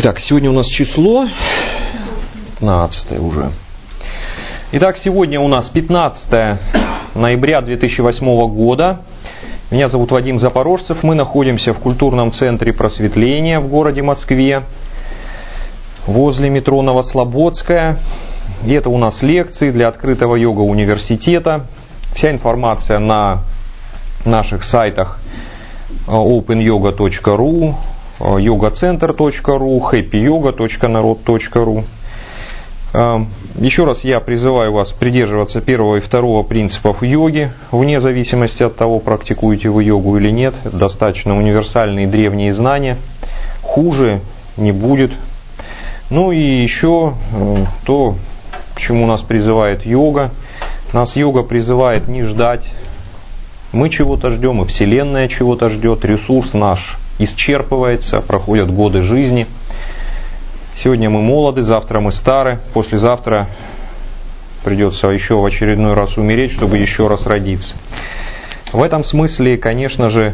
Итак, сегодня у нас число 15 уже. Итак, сегодня у нас 15 ноября 2008 года. Меня зовут Вадим Запорожцев. Мы находимся в культурном центре просветления в городе Москве, возле метро Новослободская. И это у нас лекции для открытого йога-университета. Вся информация на наших сайтах openyoga.ru, yogacenter.ru, happyyoga.narod.ru. Еще раз я призываю вас придерживаться первого и второго принципов йоги, вне зависимости от того, практикуете вы йогу или нет. Достаточно универсальные древние знания. Хуже не будет. Ну и еще то, к чему нас призывает йога. Нас йога призывает не ждать. Мы чего-то ждем, и Вселенная чего-то ждет. Ресурс наш исчерпывается, проходят годы жизни. Сегодня мы молоды, завтра мы стары, послезавтра придется еще в очередной раз умереть, чтобы еще раз родиться. В этом смысле, конечно же,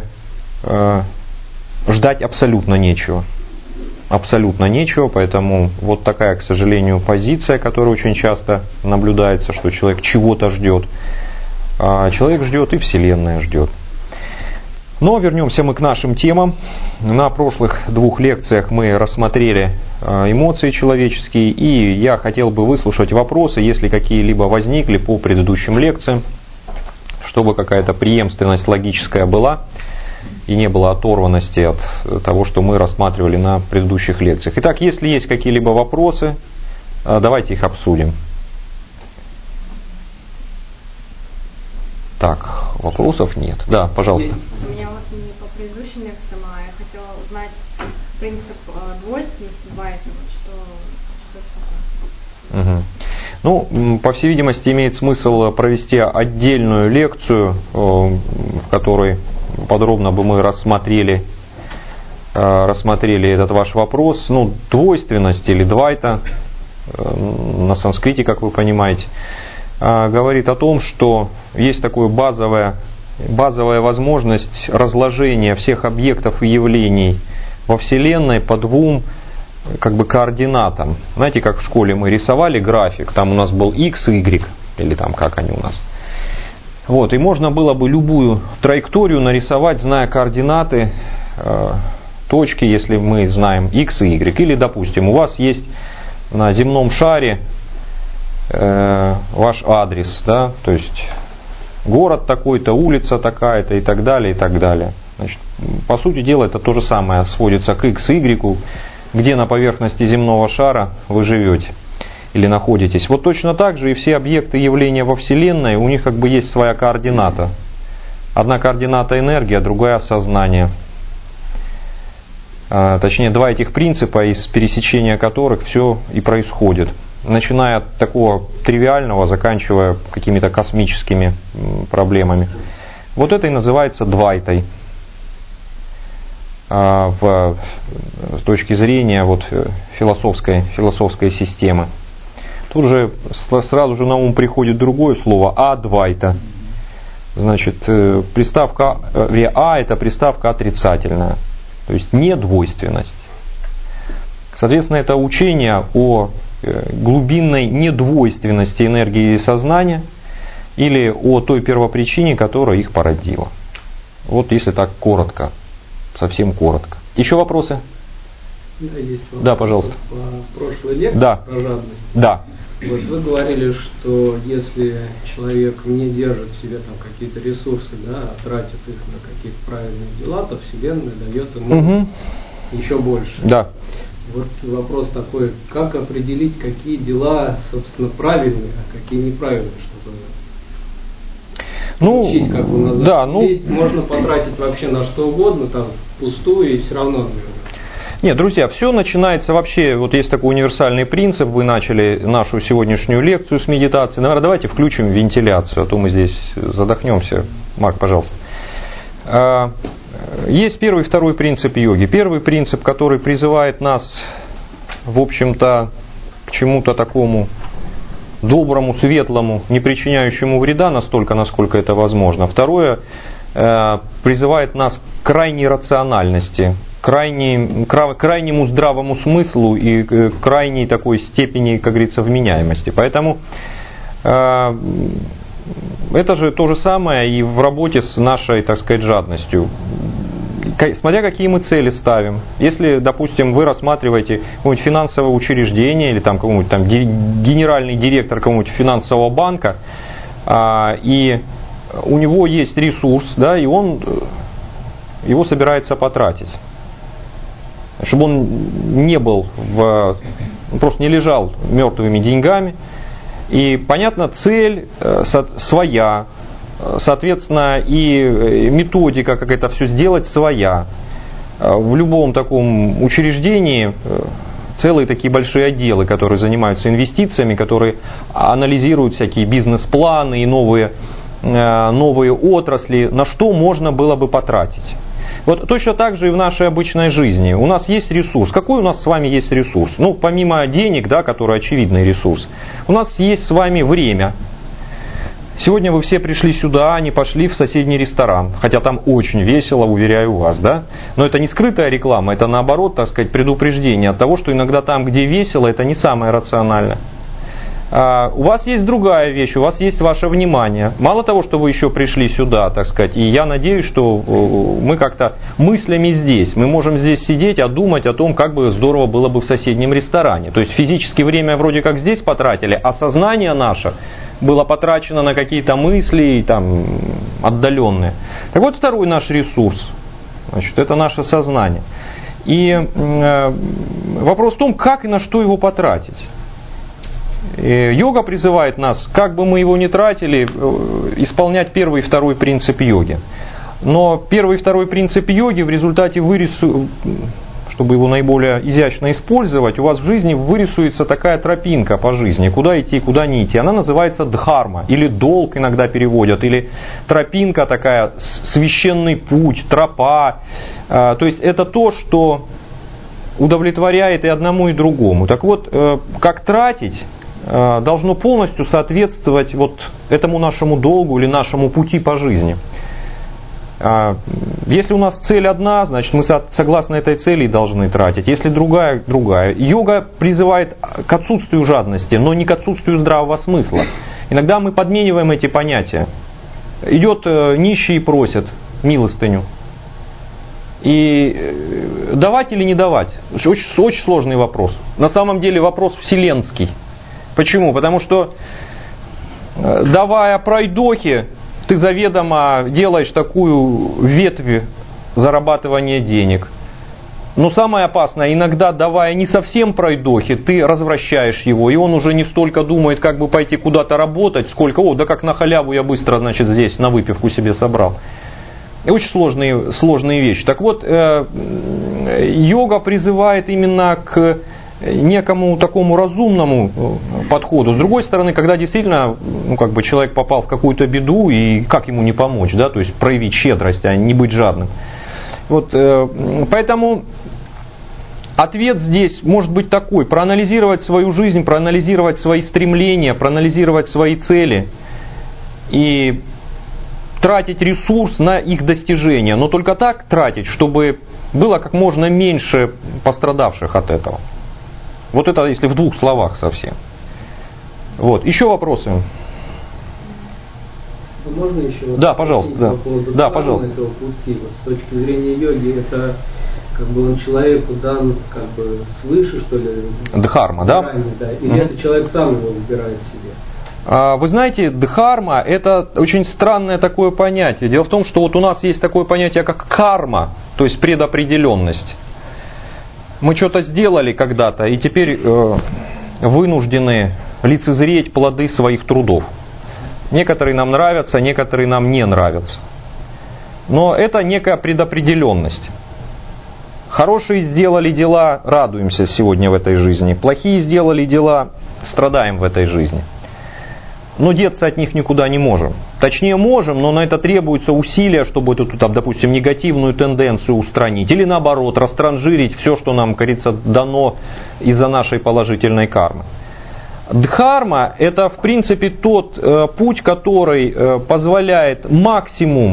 ждать абсолютно нечего. Абсолютно нечего, поэтому вот такая, к сожалению, позиция, которая очень часто наблюдается, что человек чего-то ждет. А человек ждет, и Вселенная ждет. Но вернемся мы к нашим темам. На прошлых двух лекциях мы рассмотрели эмоции человеческие, и я хотел бы выслушать вопросы, если какие-либо возникли по предыдущим лекциям, чтобы какая-то преемственность логическая была и не было оторванности от того, что мы рассматривали на предыдущих лекциях. Итак, если есть какие-либо вопросы, давайте их обсудим. Так, вопросов нет. Да, пожалуйста. У меня вот не по предыдущим лекциям, а я хотела узнать принцип двойственности, двайта, что это такое. Угу. Ну, по всей видимости, имеет смысл провести отдельную лекцию, в которой подробно бы мы рассмотрели этот ваш вопрос. Ну, двойственность или двайта на санскрите, как вы понимаете, говорит о том, что есть такая базовая возможность разложения всех объектов и явлений во Вселенной по двум координатам. Знаете, как в школе мы рисовали график, там у нас был x, y, или там как они у нас. Вот, и можно было бы любую траекторию нарисовать, зная координаты точки, если мы знаем x и y. Или, допустим, у вас есть на земном шаре ваш адрес, да, то есть город такой-то, улица такая-то и так далее, и так далее. Значит, по сути дела, это то же самое сводится к x, y, где на поверхности земного шара вы живете или находитесь. Вот точно так же и все объекты явления во Вселенной, у них есть своя координата. Одна координата энергия, другая сознание. Точнее, два этих принципа, из пересечения которых все и происходит. Начиная от такого тривиального, заканчивая какими-то космическими проблемами. Вот это и называется двайтой. С точки зрения философской системы. Тут же сразу же на ум приходит другое слово адвайта. Значит, приставка а это приставка отрицательная. То есть недвойственность. Соответственно, это учение о глубинной недвойственности энергии и сознания или о той первопричине, которая их породила. Вот если так коротко, совсем коротко. Еще вопросы? Да, есть вопрос. Да, пожалуйста. По прошлой лекции про жадность. Да. Вот вы говорили, что если человек не держит в себе там какие-то ресурсы, да, а тратит их на какие-то правильные дела, то Вселенная дает ему еще больше. Да. Вот вопрос такой, как определить, какие дела, собственно, правильные, а какие неправильные, чтобы учить, как бы назад. Да, можно потратить вообще на что угодно, там, впустую, и все равно. Нет, друзья, все начинается вообще, вот есть такой универсальный принцип, вы начали нашу сегодняшнюю лекцию с медитации, наверное, давайте включим вентиляцию, а то мы здесь задохнемся. Марк, пожалуйста. Есть первый и второй принцип йоги. Первый принцип, который призывает нас, в общем-то, к чему-то такому доброму, светлому, не причиняющему вреда настолько, насколько это возможно. Второе, призывает нас к крайней рациональности, крайнему здравому смыслу и крайней такой степени, как говорится, вменяемости. Поэтому это же то же самое и в работе с нашей, так сказать, жадностью. Смотря какие мы цели ставим. Если, допустим, вы рассматриваете какое-нибудь финансовое учреждение или там какой-нибудь там генеральный директор какого-нибудь финансового банка, и у него есть ресурс, да, и он его собирается потратить, чтобы он не был просто не лежал мертвыми деньгами. И понятно, цель своя, соответственно, и методика, как это все сделать, своя. В любом таком учреждении целые такие большие отделы, которые занимаются инвестициями, которые анализируют всякие бизнес-планы и новые отрасли, на что можно было бы потратить. Вот точно так же и в нашей обычной жизни. У нас есть ресурс. Какой у нас с вами есть ресурс? Ну, помимо денег, да, который очевидный ресурс, у нас есть с вами время. Сегодня вы все пришли сюда, а не пошли в соседний ресторан. Хотя там очень весело, уверяю вас, да? Но это не скрытая реклама, это наоборот, так сказать, предупреждение от того, что иногда там, где весело, это не самое рациональное. У вас есть другая вещь, у вас есть ваше внимание. Мало того, что вы еще пришли сюда, так сказать, и я надеюсь, что мы как-то мыслями здесь, мы можем здесь сидеть, а думать о том, как бы здорово было бы в соседнем ресторане. То есть физически время вроде как здесь потратили, а сознание наше было потрачено на какие-то мысли там, отдаленные. Так вот, второй наш ресурс, значит, это наше сознание. И вопрос в том, как и на что его потратить. Йога призывает нас, как бы мы его ни тратили, исполнять первый и второй принцип йоги. Но первый и второй принцип йоги в результате чтобы его наиболее изящно использовать, у вас в жизни вырисуется такая тропинка по жизни, куда идти, куда не идти. Она называется дхарма, или долг иногда переводят, или тропинка такая, священный путь, тропа. То есть это то, что удовлетворяет и одному, и другому. Так вот, как тратить, должно полностью соответствовать вот этому нашему долгу или нашему пути по жизни. Если у нас цель одна, значит мы согласно этой цели и должны тратить. Если другая, другая. Йога призывает к отсутствию жадности, но не к отсутствию здравого смысла. Иногда мы подмениваем эти понятия. Идет нищий и просит милостыню. И давать или не давать? Очень сложный вопрос. На самом деле вопрос вселенский. Почему? Потому что, давая пройдохи, ты заведомо делаешь такую ветвь зарабатывания денег. Но самое опасное, иногда давая не совсем пройдохи, ты развращаешь его, и он уже не столько думает, как бы пойти куда-то работать, сколько, да как на халяву я быстро, значит, здесь на выпивку себе собрал. И очень сложные вещи. Так вот, йога призывает именно к некому такому разумному подходу. С другой стороны, когда действительно человек попал в какую-то беду, и как ему не помочь, да, то есть проявить щедрость, а не быть жадным. Вот, поэтому ответ здесь может быть такой: проанализировать свою жизнь, проанализировать свои стремления, проанализировать свои цели и тратить ресурс на их достижение, но только так тратить, чтобы было как можно меньше пострадавших от этого. Вот это если в двух словах совсем. Вот. Еще вопросы? Можно еще? Да, пожалуйста. Да, да, пожалуйста. Этого пути, вот, с точки зрения йоги, это как бы он человеку дан как бы свыше, что ли? Дхарма, да? Да? Или это человек сам его выбирает себе? Вы знаете, дхарма — это очень странное такое понятие. Дело в том, что вот у нас есть такое понятие, как карма, то есть предопределенность. Мы что-то сделали когда-то, и теперь вынуждены лицезреть плоды своих трудов. Некоторые нам нравятся, некоторые нам не нравятся. Но это некая предопределенность. Хорошие сделали дела, радуемся сегодня в этой жизни. Плохие сделали дела, страдаем в этой жизни. Но деться от них никуда не можем. Точнее можем, но на это требуется усилия, чтобы эту, допустим, негативную тенденцию устранить. Или наоборот, растранжирить все, что нам, кажется, дано из-за нашей положительной кармы. Дхарма — это в принципе тот путь, который позволяет максимум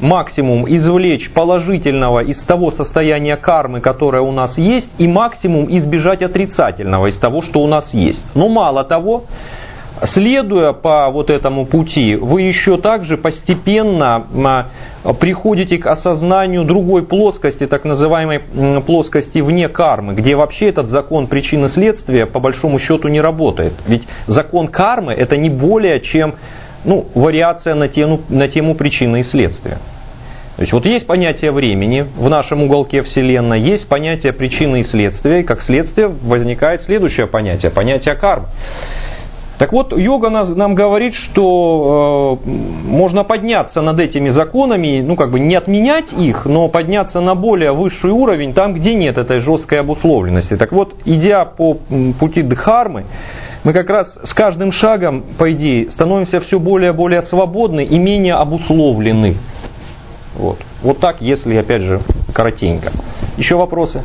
максимум извлечь положительного из того состояния кармы, которое у нас есть, и максимум избежать отрицательного из того, что у нас есть. Но мало того, следуя по вот этому пути, вы еще также постепенно приходите к осознанию другой плоскости, так называемой плоскости вне кармы, где вообще этот закон причины следствия по большому счету не работает. Ведь закон кармы это не более чем вариация на тему причины и следствия. То есть вот есть понятие времени в нашем уголке Вселенной, есть понятие причины и следствия, и как следствие возникает следующее понятие кармы. Так вот, йога нам говорит, что можно подняться над этими законами, не отменять их, но подняться на более высший уровень, там, где нет этой жесткой обусловленности. Так вот, идя по пути дхармы, мы как раз с каждым шагом, по идее, становимся все более и более свободны и менее обусловлены. Вот так, если, опять же, коротенько. Еще вопросы?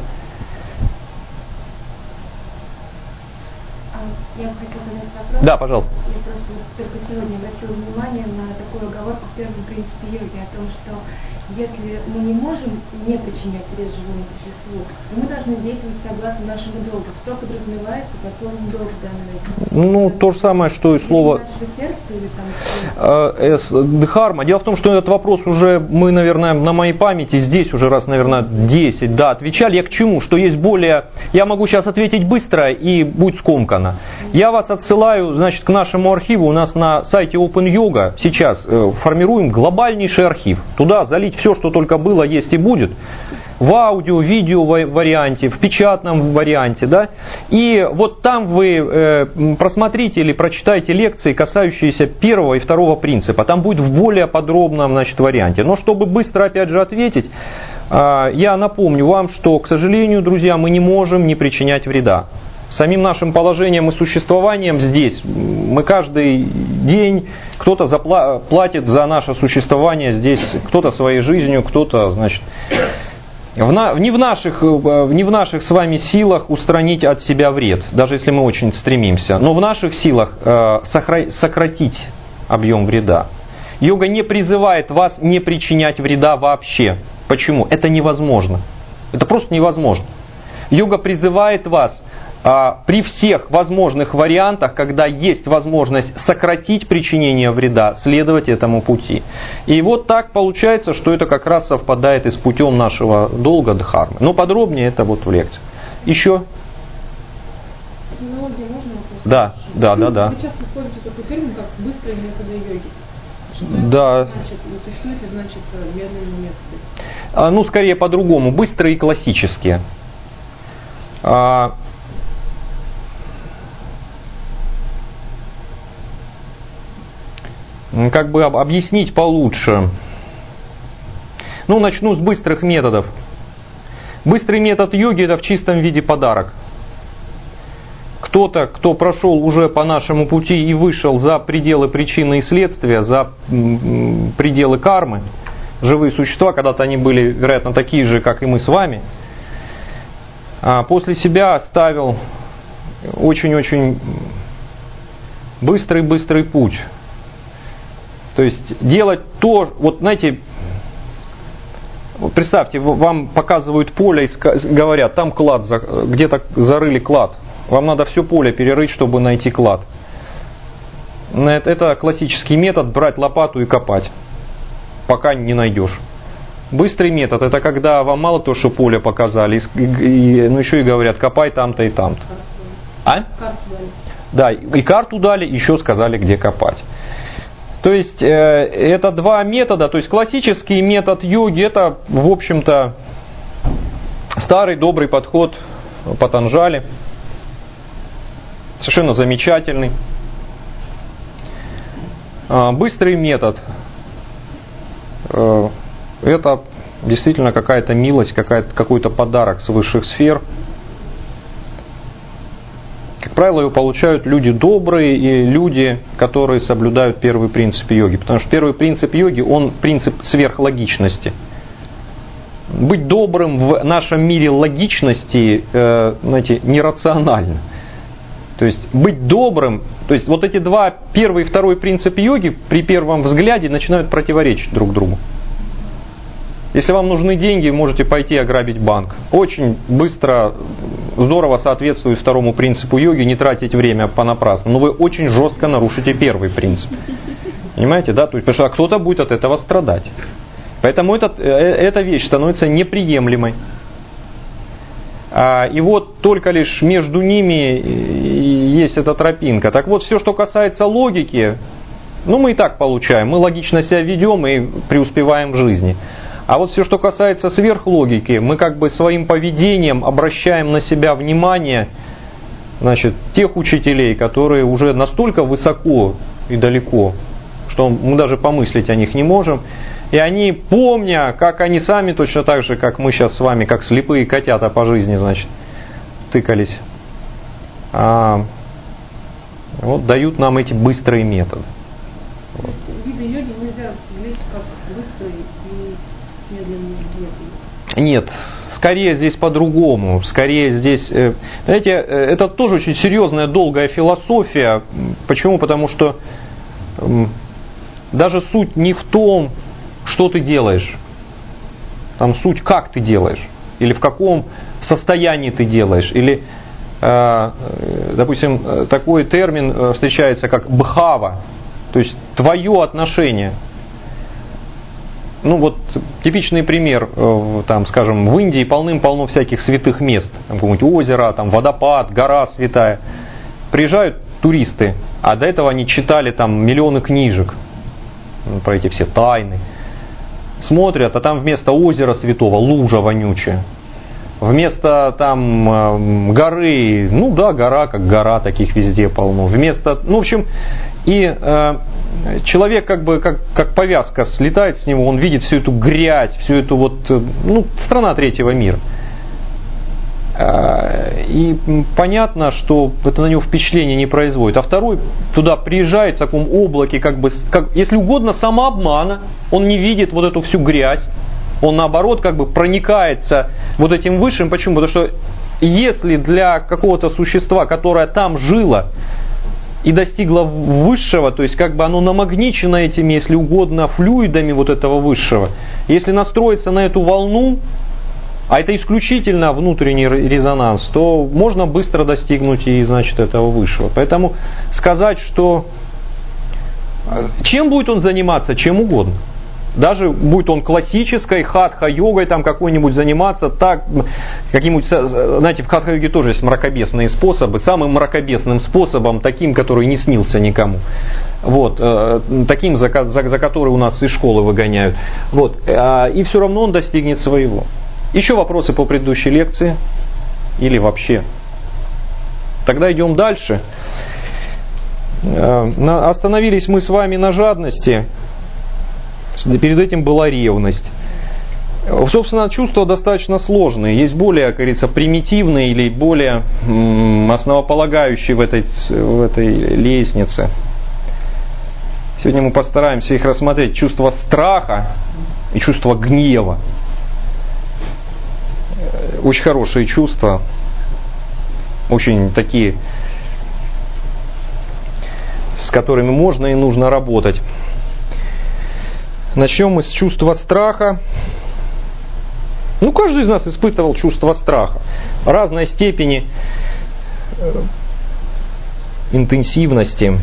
Я бы хотела задать вопрос. Да, пожалуйста. Я просто только сегодня обратила внимание на такую оговорку в первом принципе йоги о том, что если мы не можем не причинять вред живому существу, то мы должны действовать согласно нашему долгу. Что подразумевается под словом долг в данном то же самое, что и слово дхарма. Дело в том, что этот вопрос уже мы, наверное, на моей памяти здесь уже раз, наверное, 10 отвечали. Я к чему? Что есть более... Я могу сейчас ответить быстро и будет скомкано. Я вас отсылаю, значит, к нашему архиву. У нас на сайте Open Yoga сейчас формируем глобальнейший архив. Туда залить все, что только было, есть и будет. В аудио, видео варианте, в печатном варианте. Да? И вот там вы просмотрите или прочитайте лекции, касающиеся первого и второго принципа. Там будет в более подробном, значит, варианте. Но чтобы быстро, опять же, ответить, я напомню вам, что, к сожалению, друзья, мы не можем не причинять вреда. Самим нашим положением и существованием здесь мы каждый день, кто-то платит за наше существование здесь, кто-то своей жизнью, кто-то, значит, не в наших с вами силах устранить от себя вред, даже если мы очень стремимся, но в наших силах сократить объем вреда. Йога не призывает вас не причинять вреда вообще. Почему? Это невозможно. Это просто невозможно. Йога призывает вас при всех возможных вариантах, когда есть возможность сократить причинение вреда, следовать этому пути. И вот так получается, что это как раз совпадает и с путем нашего долга дхармы. Но подробнее это вот в лекции. Еще? Да. Вы часто используете такой термин, как быстрые методы йоги. Да. Существует ли, значит, медленные методы? Скорее по-другому. Быстрые и классические. Как бы объяснить получше. Начну с быстрых методов. Быстрый метод йоги это в чистом виде подарок. Кто-то, кто прошел уже по нашему пути и вышел за пределы причины и следствия, за пределы кармы, живые существа, когда-то они были, вероятно, такие же, как и мы с вами, после себя оставил очень-очень быстрый путь. То есть делать то, знаете, представьте, вам показывают поле и говорят, там клад, где-то зарыли клад. Вам надо все поле перерыть, чтобы найти клад. Это классический метод, брать лопату и копать, пока не найдешь. Быстрый метод, это когда вам мало то, что поле показали, еще и говорят, копай там-то и там-то. Да, и карту дали, еще сказали, где копать. То есть это два метода. То есть классический метод йоги это, в общем-то, старый добрый подход Патанджали. Совершенно замечательный. Быстрый метод это действительно какая-то милость, какой-то подарок с высших сфер. Как правило, его получают люди добрые и люди, которые соблюдают первый принцип йоги. Потому что первый принцип йоги, он принцип сверхлогичности. Быть добрым в нашем мире логичности, нерационально. То есть быть добрым, то есть вот эти два, первый и второй принцип йоги, при первом взгляде начинают противоречить друг другу. Если вам нужны деньги, можете пойти ограбить банк. Очень быстро, здорово соответствует второму принципу йоги, не тратить время понапрасну. Но вы очень жестко нарушите первый принцип. Понимаете, да? То есть, потому что кто-то будет от этого страдать. Поэтому эта вещь становится неприемлемой. И вот только лишь между ними есть эта тропинка. Так вот, все, что касается логики, мы и так получаем. Мы логично себя ведем и преуспеваем в жизни. А вот все, что касается сверхлогики, мы как бы своим поведением обращаем на себя внимание, значит, тех учителей, которые уже настолько высоко и далеко, что мы даже помыслить о них не можем. И они, помня, как они сами точно так же, как мы сейчас с вами, как слепые котята по жизни, значит, тыкались, вот дают нам эти быстрые методы. То есть виды йоги нельзя распределить как быстрые и медленные методы? Нет, скорее здесь по-другому. Скорее здесь, знаете, это тоже очень серьезная, долгая философия. Почему? Потому что даже суть не в том, что ты делаешь. Там суть, как ты делаешь. Или в каком состоянии ты делаешь. Или, допустим, такой термин встречается, как бхава. То есть твое отношение. Вот типичный пример, там, скажем, в Индии полным-полно всяких святых мест. Там какое-нибудь озеро, там водопад, гора святая. Приезжают туристы, а до этого они читали там миллионы книжек про эти все тайны. Смотрят, а там вместо озера святого лужа вонючая. Вместо там горы, гора как гора, таких везде полно. Вместо, в общем, и человек как повязка слетает с него, он видит всю эту грязь, всю эту страна третьего мира. И понятно, что это на него впечатление не производит. А второй туда приезжает в таком облаке, если угодно, самообмана. Он не видит вот эту всю грязь. Он наоборот проникается вот этим высшим. Почему? Потому что если для какого-то существа, которое там жило и достигло высшего, то есть оно намагничено этими, если угодно, флюидами вот этого высшего, если настроиться на эту волну, а это исключительно внутренний резонанс, то можно быстро достигнуть и, этого высшего. Поэтому сказать, что чем будет он заниматься, чем угодно. Даже будет он классической хатха-йогой там какой-нибудь заниматься, каким-нибудь, знаете, в хатха-йоге тоже есть мракобесные способы, самым мракобесным способом, таким, который не снился никому. Таким, за который у нас из школы выгоняют. И все равно он достигнет своего. Еще вопросы по предыдущей лекции? Или вообще? Тогда идем дальше. Остановились мы с вами на жадности. Перед этим была ревность. Собственно, чувства достаточно сложные. Есть более, как говорится, примитивные или более основополагающие в этой лестнице. Сегодня мы постараемся их рассмотреть. Чувство страха и чувство гнева. Очень хорошие чувства, очень такие, с которыми можно и нужно работать. Начнем мы с чувства страха. Каждый из нас испытывал чувство страха разной степени интенсивности.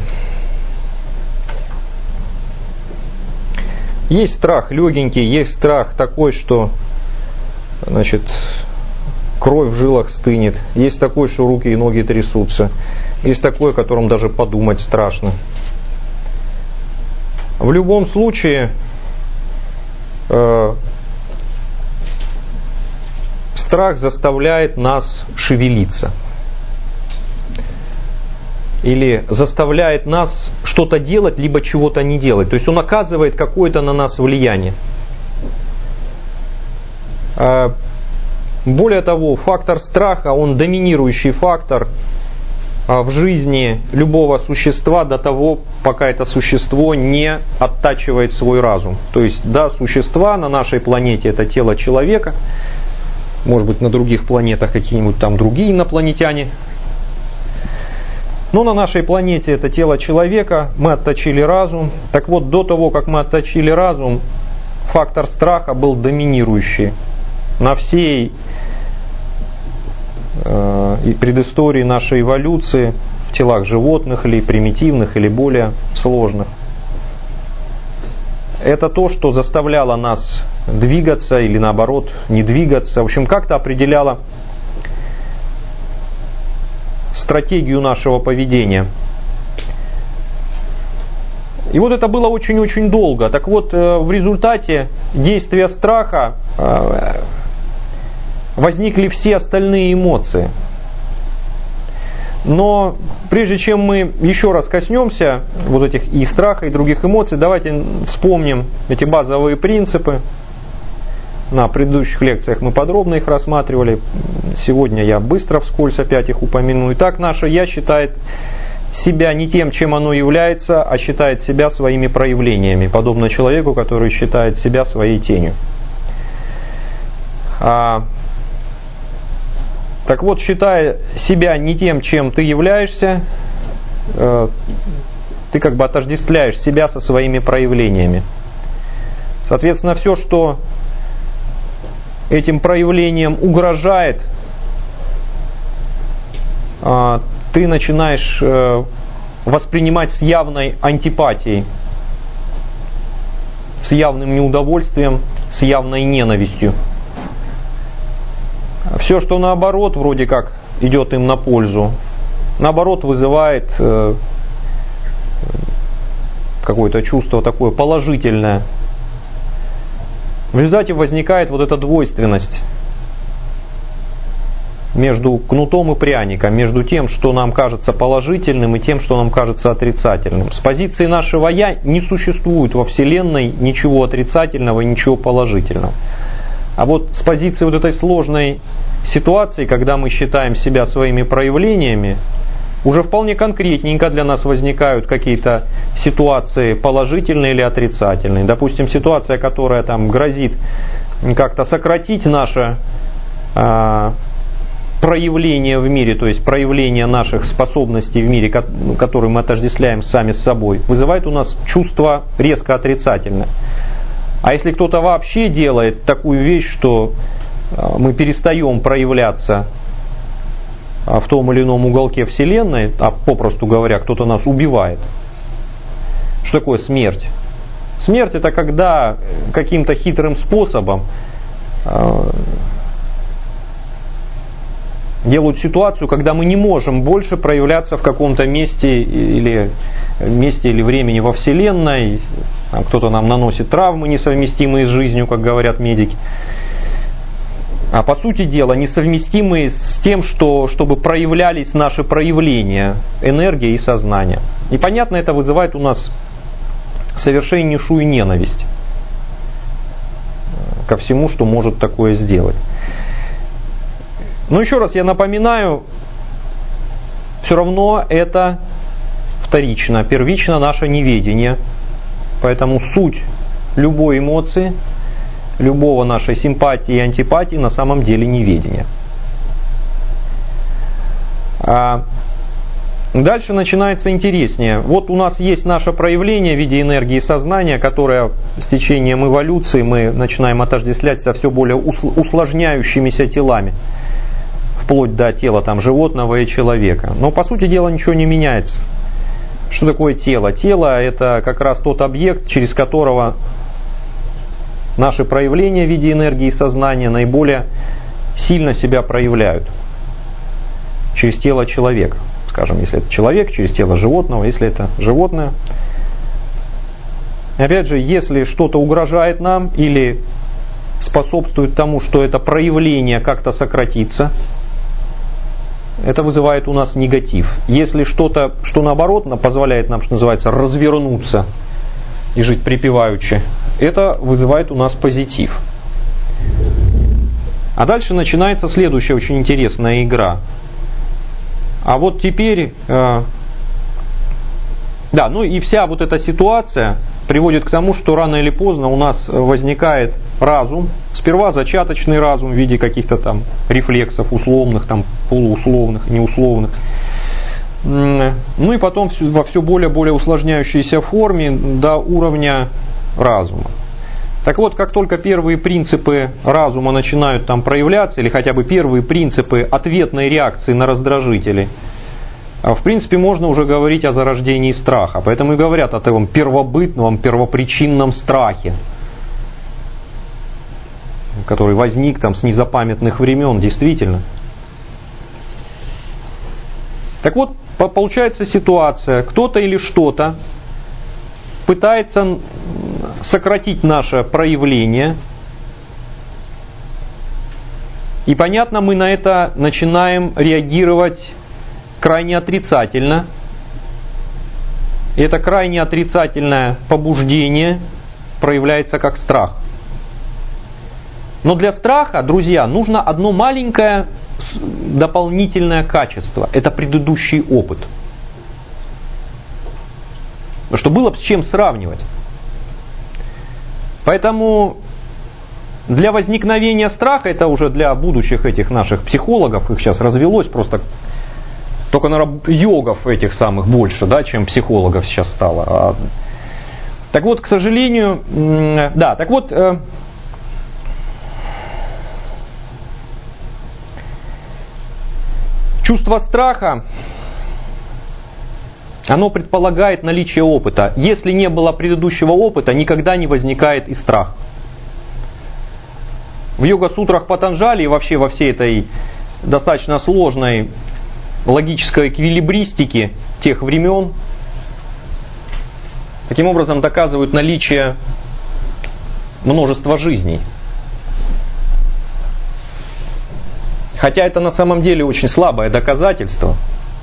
Есть страх легенький, есть страх такой, что кровь в жилах стынет. Есть такой, что руки и ноги трясутся. Есть такой, о котором даже подумать страшно. В любом случае, страх заставляет нас шевелиться. Или заставляет нас что-то делать, либо чего-то не делать. То есть он оказывает какое-то на нас влияние. Более того, фактор страха, он доминирующий фактор в жизни любого существа до того, пока это существо не оттачивает свой разум. То есть, существа на нашей планете это тело человека, может быть, на других планетах какие-нибудь там другие инопланетяне. Но на нашей планете это тело человека, мы отточили разум. Так вот, до того, как мы отточили разум, фактор страха был доминирующий на всей предыстории нашей эволюции в телах животных или примитивных, или более сложных. Это то, что заставляло нас двигаться или наоборот не двигаться. В общем, как-то определяло стратегию нашего поведения. И вот это было очень-очень долго. Так вот, в результате действия страха возникли все остальные эмоции. Но прежде чем мы еще раз коснемся вот этих и страха, и других эмоций, давайте вспомним эти базовые принципы. На предыдущих лекциях мы подробно их рассматривали. Сегодня я быстро вскользь опять их упомяну. Итак, наше «я» считает себя не тем, чем оно является, а считает себя своими проявлениями, подобно человеку, который считает себя своей тенью. Так вот, считая себя не тем, чем ты являешься, ты как бы отождествляешь себя со своими проявлениями. Соответственно, все, что этим проявлением угрожает, ты начинаешь воспринимать с явной антипатией, с явным неудовольствием, с явной ненавистью. Все, что наоборот, вроде как идет им на пользу, наоборот вызывает какое-то чувство такое положительное. В результате возникает вот эта двойственность между кнутом и пряником, между тем, что нам кажется положительным, и тем, что нам кажется отрицательным. С позиции нашего «я» не существует во Вселенной ничего отрицательного, ничего положительного. А вот с позиции вот этой сложной ситуации, когда мы считаем себя своими проявлениями, уже вполне конкретненько для нас возникают какие-то ситуации положительные или отрицательные. Допустим, ситуация, которая там грозит как-то сократить наше проявление в мире, то есть проявление наших способностей в мире, которые мы отождествляем сами с собой, вызывает у нас чувство резко отрицательное. А если кто-то вообще делает такую вещь, что мы перестаем проявляться в том или ином уголке Вселенной, а попросту говоря, кто-то нас убивает. Что такое смерть? Смерть — это когда каким-то хитрым способом делают ситуацию, когда мы не можем больше проявляться в каком-то месте или времени во Вселенной. Кто-то нам наносит травмы, несовместимые с жизнью, как говорят медики. А по сути дела, несовместимые с тем, чтобы проявлялись наши проявления, энергия и сознание. И понятно, это вызывает у нас совершеннейшую ненависть ко всему, что может такое сделать. Но еще раз я напоминаю, все равно это вторично, первично наше неведение. Поэтому суть любой эмоции, любого нашей симпатии и антипатии на самом деле неведение. Дальше начинается интереснее. Вот у нас есть наше проявление в виде энергии сознания, которое с течением эволюции мы начинаем отождествлять со все более усложняющимися телами, вплоть до тела там, животного и человека. Но по сути дела ничего не меняется. Что такое тело? Тело — это как раз тот объект, через которого наши проявления в виде энергии сознания наиболее сильно себя проявляют. Через тело человека. Скажем, если это человек, через тело животного, если это животное. Опять же, если что-то угрожает нам или способствует тому, что это проявление как-то сократится, это вызывает у нас негатив. Если что-то, что наоборот позволяет нам, что называется, развернуться и жить припеваючи, это вызывает у нас позитив. А дальше начинается следующая очень интересная игра. А вот теперь, ну и вся вот эта ситуация приводит к тому, что рано или поздно у нас возникает разум, сперва зачаточный разум в виде каких-то там рефлексов условных, там полуусловных, неусловных, ну и потом во все более усложняющейся форме до уровня разума. Так вот, как только первые принципы разума начинают там проявляться, или хотя бы первые принципы ответной реакции на раздражители, в принципе, можно уже говорить о зарождении страха. Поэтому и говорят о том первобытном, первопричинном страхе, который возник там с незапамятных времен, действительно. Так вот, получается ситуация, кто-то или что-то пытается сократить наше проявление, и понятно, мы на это начинаем реагировать крайне отрицательно. И это крайне отрицательное побуждение проявляется как страх. Но для страха, друзья, нужно одно маленькое дополнительное качество. Это предыдущий опыт. Чтобы было с чем сравнивать. Поэтому для возникновения страха, это уже для будущих этих наших психологов, их сейчас развелось просто, только, наверное, йогов этих самых больше, да, чем психологов сейчас стало. Так вот, к сожалению, да, так вот, чувство страха, оно предполагает наличие опыта. Если не было предыдущего опыта, никогда не возникает и страх. В йога-сутрах Патанджали и вообще во всей этой достаточно сложной логической эквилибристике тех времен таким образом доказывают наличие множества жизней. Хотя это на самом деле очень слабое доказательство,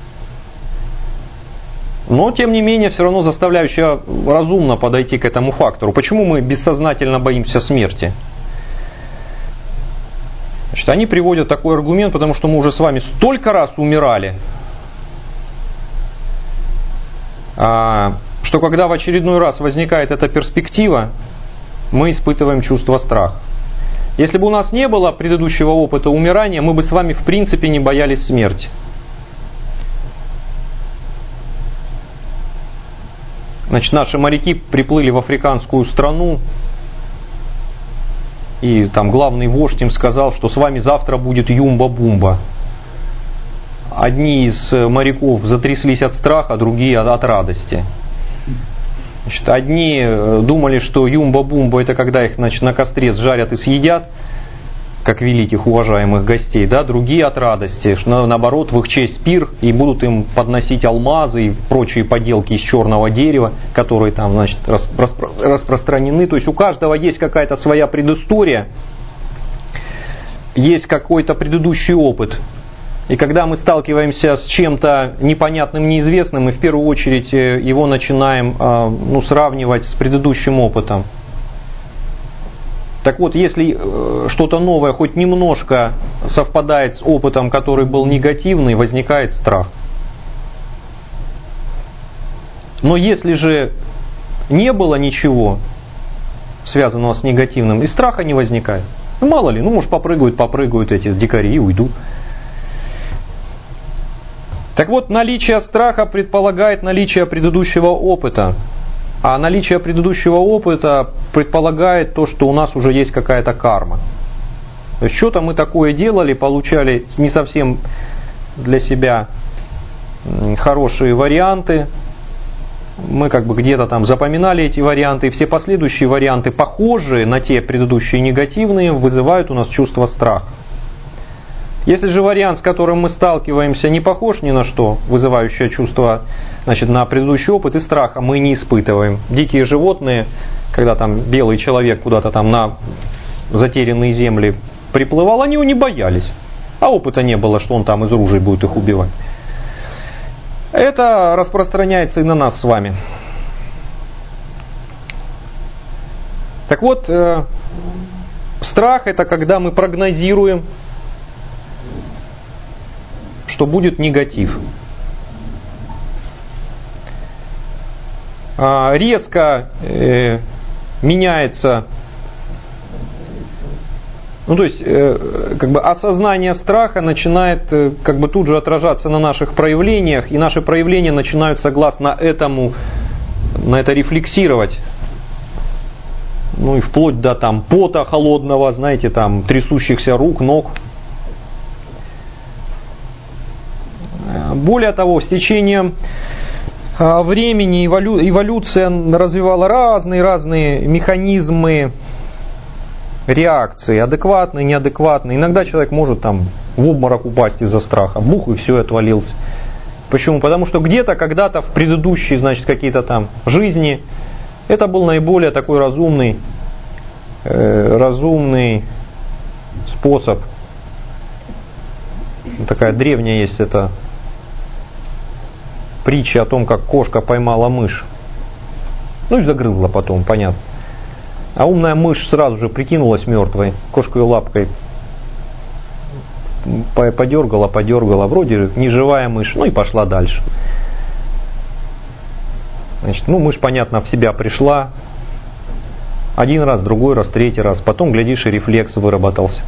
но тем не менее все равно заставляющее разумно подойти к этому фактору. Почему мы бессознательно боимся смерти? Значит, они приводят такой аргумент, потому что мы уже с вами столько раз умирали, что когда в очередной раз возникает эта перспектива, мы испытываем чувство страха. Если бы у нас не было предыдущего опыта умирания, мы бы с вами в принципе не боялись смерти. Значит, наши моряки приплыли в африканскую страну, и там главный вождь им сказал, что с вами завтра будет юмба-бумба. Одни из моряков затряслись от страха, другие от радости. Значит, одни думали, что юмба-бумба это когда их, значит, на костре сжарят и съедят, как великих уважаемых гостей, да? Другие от радости, что наоборот в их честь пир, и будут им подносить алмазы и прочие поделки из черного дерева, которые там, значит, распространены. То есть у каждого есть какая-то своя предыстория, есть какой-то предыдущий опыт. И когда мы сталкиваемся с чем-то непонятным, неизвестным, мы в первую очередь его начинаем сравнивать с предыдущим опытом. Так вот, если что-то новое хоть немножко совпадает с опытом, который был негативный, возникает страх. Но если же не было ничего связанного с негативным, и страха не возникает. Мало ли, может попрыгают эти дикари и уйдут. Так вот, наличие страха предполагает наличие предыдущего опыта. А наличие предыдущего опыта предполагает то, что у нас уже есть какая-то карма. То есть что-то мы такое делали, получали не совсем для себя хорошие варианты. Мы как бы где-то там запоминали эти варианты, и все последующие варианты, похожие на те предыдущие негативные, вызывают у нас чувство страха. Если же вариант, с которым мы сталкиваемся, не похож ни на что, вызывающее чувство, значит, на предыдущий опыт, и страха мы не испытываем. Дикие животные, когда там белый человек куда-то там на затерянные земли приплывал, они его не боялись. А опыта не было, что он там из ружей будет их убивать. Это распространяется и на нас с вами. Так вот, страх это когда мы прогнозируем, что будет негатив. Резко меняется, то есть как бы осознание страха начинает как бы тут же отражаться на наших проявлениях, и наши проявления начинают согласно этому, на это рефлексировать. ну и вплоть до там пота холодного, знаете, там трясущихся рук, ног. Более того, с течением времени эволюция развивала разные механизмы реакции, адекватные, неадекватные. Иногда человек может там в обморок упасть из-за страха, бух, и все, отвалился. Почему? Потому что где-то, когда-то в предыдущие, значит, какие-то там жизни это был наиболее такой разумный способ. Такая древняя есть эта притча о том, как кошка поймала мышь. Ну и загрызла потом, понятно. А умная мышь сразу же прикинулась мертвой. Кошка ее лапкой подергала, вроде не живая мышь, ну и пошла дальше. Значит, мышь, понятно, в себя пришла. Один раз, другой раз, третий раз. Потом, глядишь, и рефлекс выработался.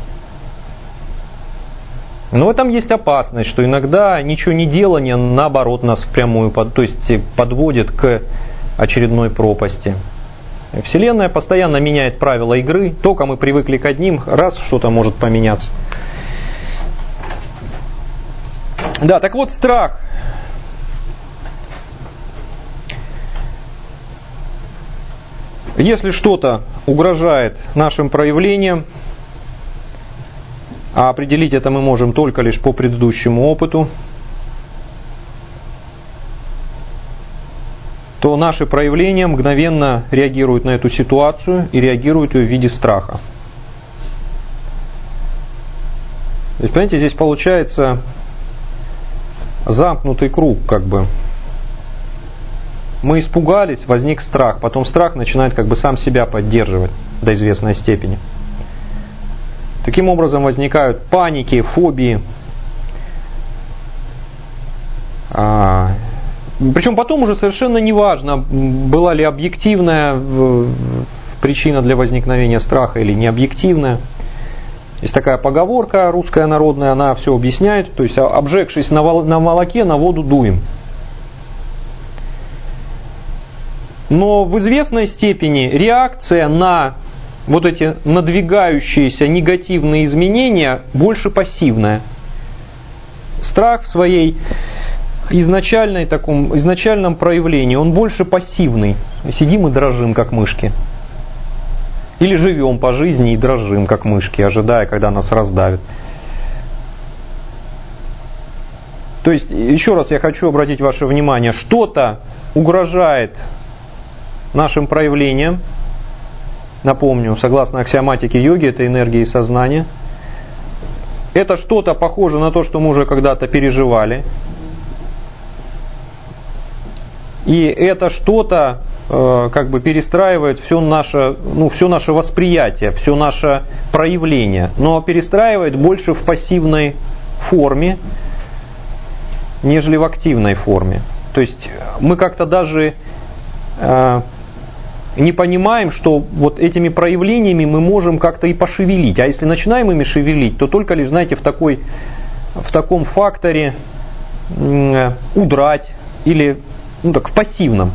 Но в этом есть опасность, что иногда ничего не делание, наоборот, нас впрямую подводит к очередной пропасти. Вселенная постоянно меняет правила игры. Только мы привыкли к одним, раз что-то может поменяться. Да, так вот, страх. Если что-то угрожает нашим проявлениям, а определить это мы можем только лишь по предыдущему опыту, то наши проявления мгновенно реагируют на эту ситуацию и реагируют ее в виде страха. То есть, понимаете, здесь получается замкнутый круг, как бы. Мы испугались, возник страх, потом страх начинает как бы сам себя поддерживать до известной степени. Таким образом возникают паники, фобии. Причем потом уже совершенно не важно, была ли объективная причина для возникновения страха или не объективная. Есть такая поговорка русская народная, она все объясняет. То есть, обжегшись на молоке, на воду дуем. Но в известной степени реакция на вот эти надвигающиеся негативные изменения больше пассивная. Страх в своей изначальном проявлении, он больше пассивный. Сидим и дрожим, как мышки. Или живем по жизни и дрожим, как мышки, ожидая, когда нас раздавят. То есть, еще раз я хочу обратить ваше внимание, что-то угрожает нашим проявлениям. Напомню, согласно аксиоматике йоги, это энергия и сознание. Это что-то похоже на то, что мы уже когда-то переживали. И это что-то как бы перестраивает все наше восприятие, все наше проявление. Но перестраивает больше в пассивной форме, нежели в активной форме. То есть мы как-то даже не понимаем, что вот этими проявлениями мы можем как-то и пошевелить. А если начинаем ими шевелить, то только лишь, знаете, в таком факторе удрать или в пассивном.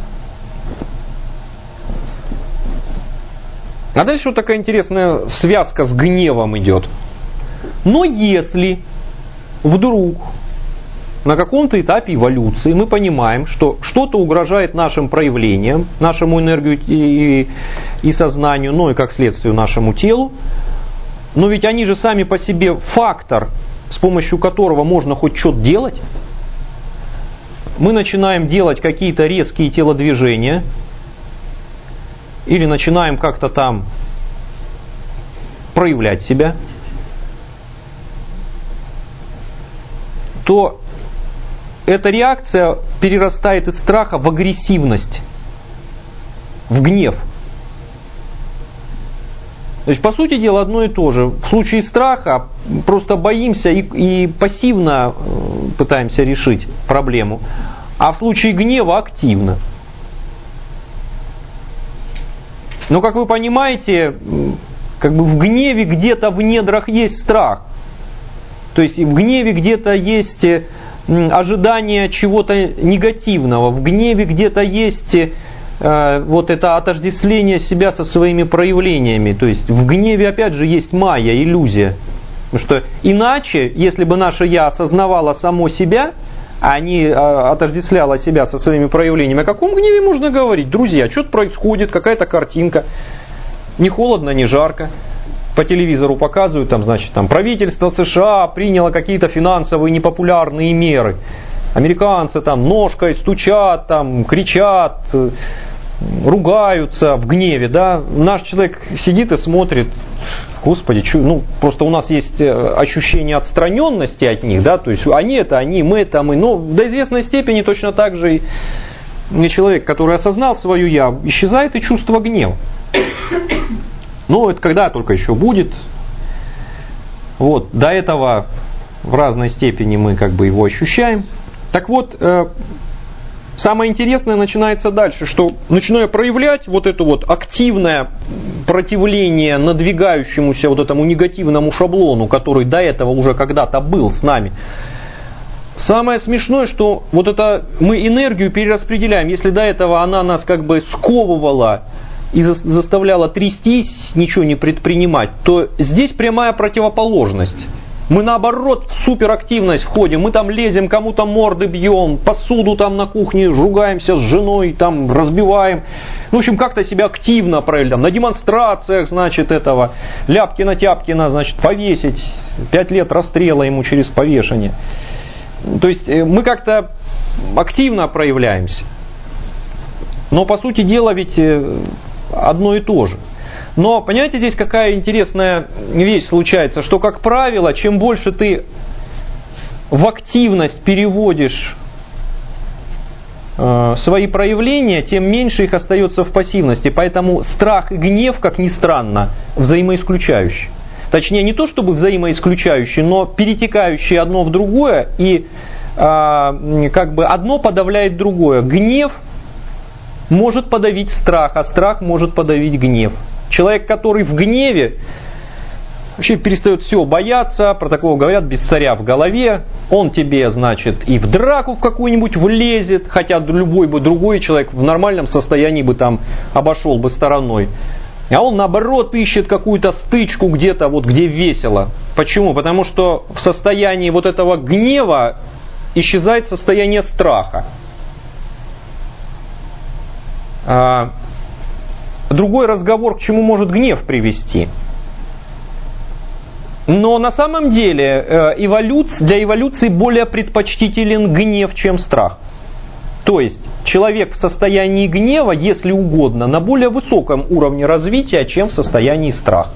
А дальше вот такая интересная связка с гневом идет. Но если вдруг на каком-то этапе эволюции мы понимаем, что что-то угрожает нашим проявлениям, нашему энергию и сознанию, ну и как следствие нашему телу, но ведь они же сами по себе фактор, с помощью которого можно хоть что-то делать, мы начинаем делать какие-то резкие телодвижения, или начинаем как-то там проявлять себя, то эта реакция перерастает из страха в агрессивность, в гнев. То есть, по сути дела, одно и то же. В случае страха просто боимся и пассивно пытаемся решить проблему, а в случае гнева активно. Но, как вы понимаете, как бы в гневе где-то в недрах есть страх. То есть в гневе где-то есть ожидание чего-то негативного. В гневе где-то есть вот это отождествление себя со своими проявлениями. То есть в гневе опять же есть майя, иллюзия. Потому что иначе, если бы наше «я» осознавало само себя, а не отождествляло себя со своими проявлениями, о каком гневе можно говорить? Друзья, что-то происходит, какая-то картинка, не холодно, не жарко. По телевизору показывают, там, значит, там, правительство США приняло какие-то финансовые непопулярные меры. Американцы там ножкой стучат, там, кричат, ругаются в гневе, да, наш человек сидит и смотрит, господи, просто у нас есть ощущение отстраненности от них, да, то есть они это они, мы это мы, но до известной степени точно так же и человек, который осознал свое я, исчезает и чувство гнева. Но это когда только еще будет, вот, до этого в разной степени мы как бы его ощущаем. Так вот, самое интересное начинается дальше, что начиная проявлять вот это вот активное противление надвигающемуся вот этому негативному шаблону, который до этого уже когда-то был с нами. Самое смешное, что вот это мы энергию перераспределяем. Если до этого она нас как бы сковывала и заставляла трястись, ничего не предпринимать, то здесь прямая противоположность. Мы наоборот в суперактивность входим, мы там лезем, кому-то морды бьем, посуду там на кухне ругаемся с женой, там разбиваем. В общем, как-то себя активно проявили. Там, на демонстрациях, значит, этого Ляпкина-Тяпкина, значит, повесить. 5 лет расстрела ему через повешение. То есть мы как-то активно проявляемся. Но по сути дела ведь одно и то же. Но, понимаете, здесь какая интересная вещь случается, что, как правило, чем больше ты в активность переводишь свои проявления, тем меньше их остается в пассивности. Поэтому страх и гнев, как ни странно, взаимоисключающие. Точнее, не то чтобы взаимоисключающие, но перетекающие одно в другое, и как бы одно подавляет другое. Гнев может подавить страх, а страх может подавить гнев. Человек, который в гневе, вообще перестает все бояться, про такого говорят, без царя в голове, он тебе, значит, и в драку в какую-нибудь влезет, хотя любой бы другой человек в нормальном состоянии бы там обошел бы стороной. А он, наоборот, ищет какую-то стычку где-то, вот где весело. Почему? Потому что в состоянии вот этого гнева исчезает состояние страха. Другой разговор, к чему может гнев привести. Но на самом деле для эволюции более предпочтителен гнев, чем страх. То есть человек в состоянии гнева, если угодно, на более высоком уровне развития, чем в состоянии страха.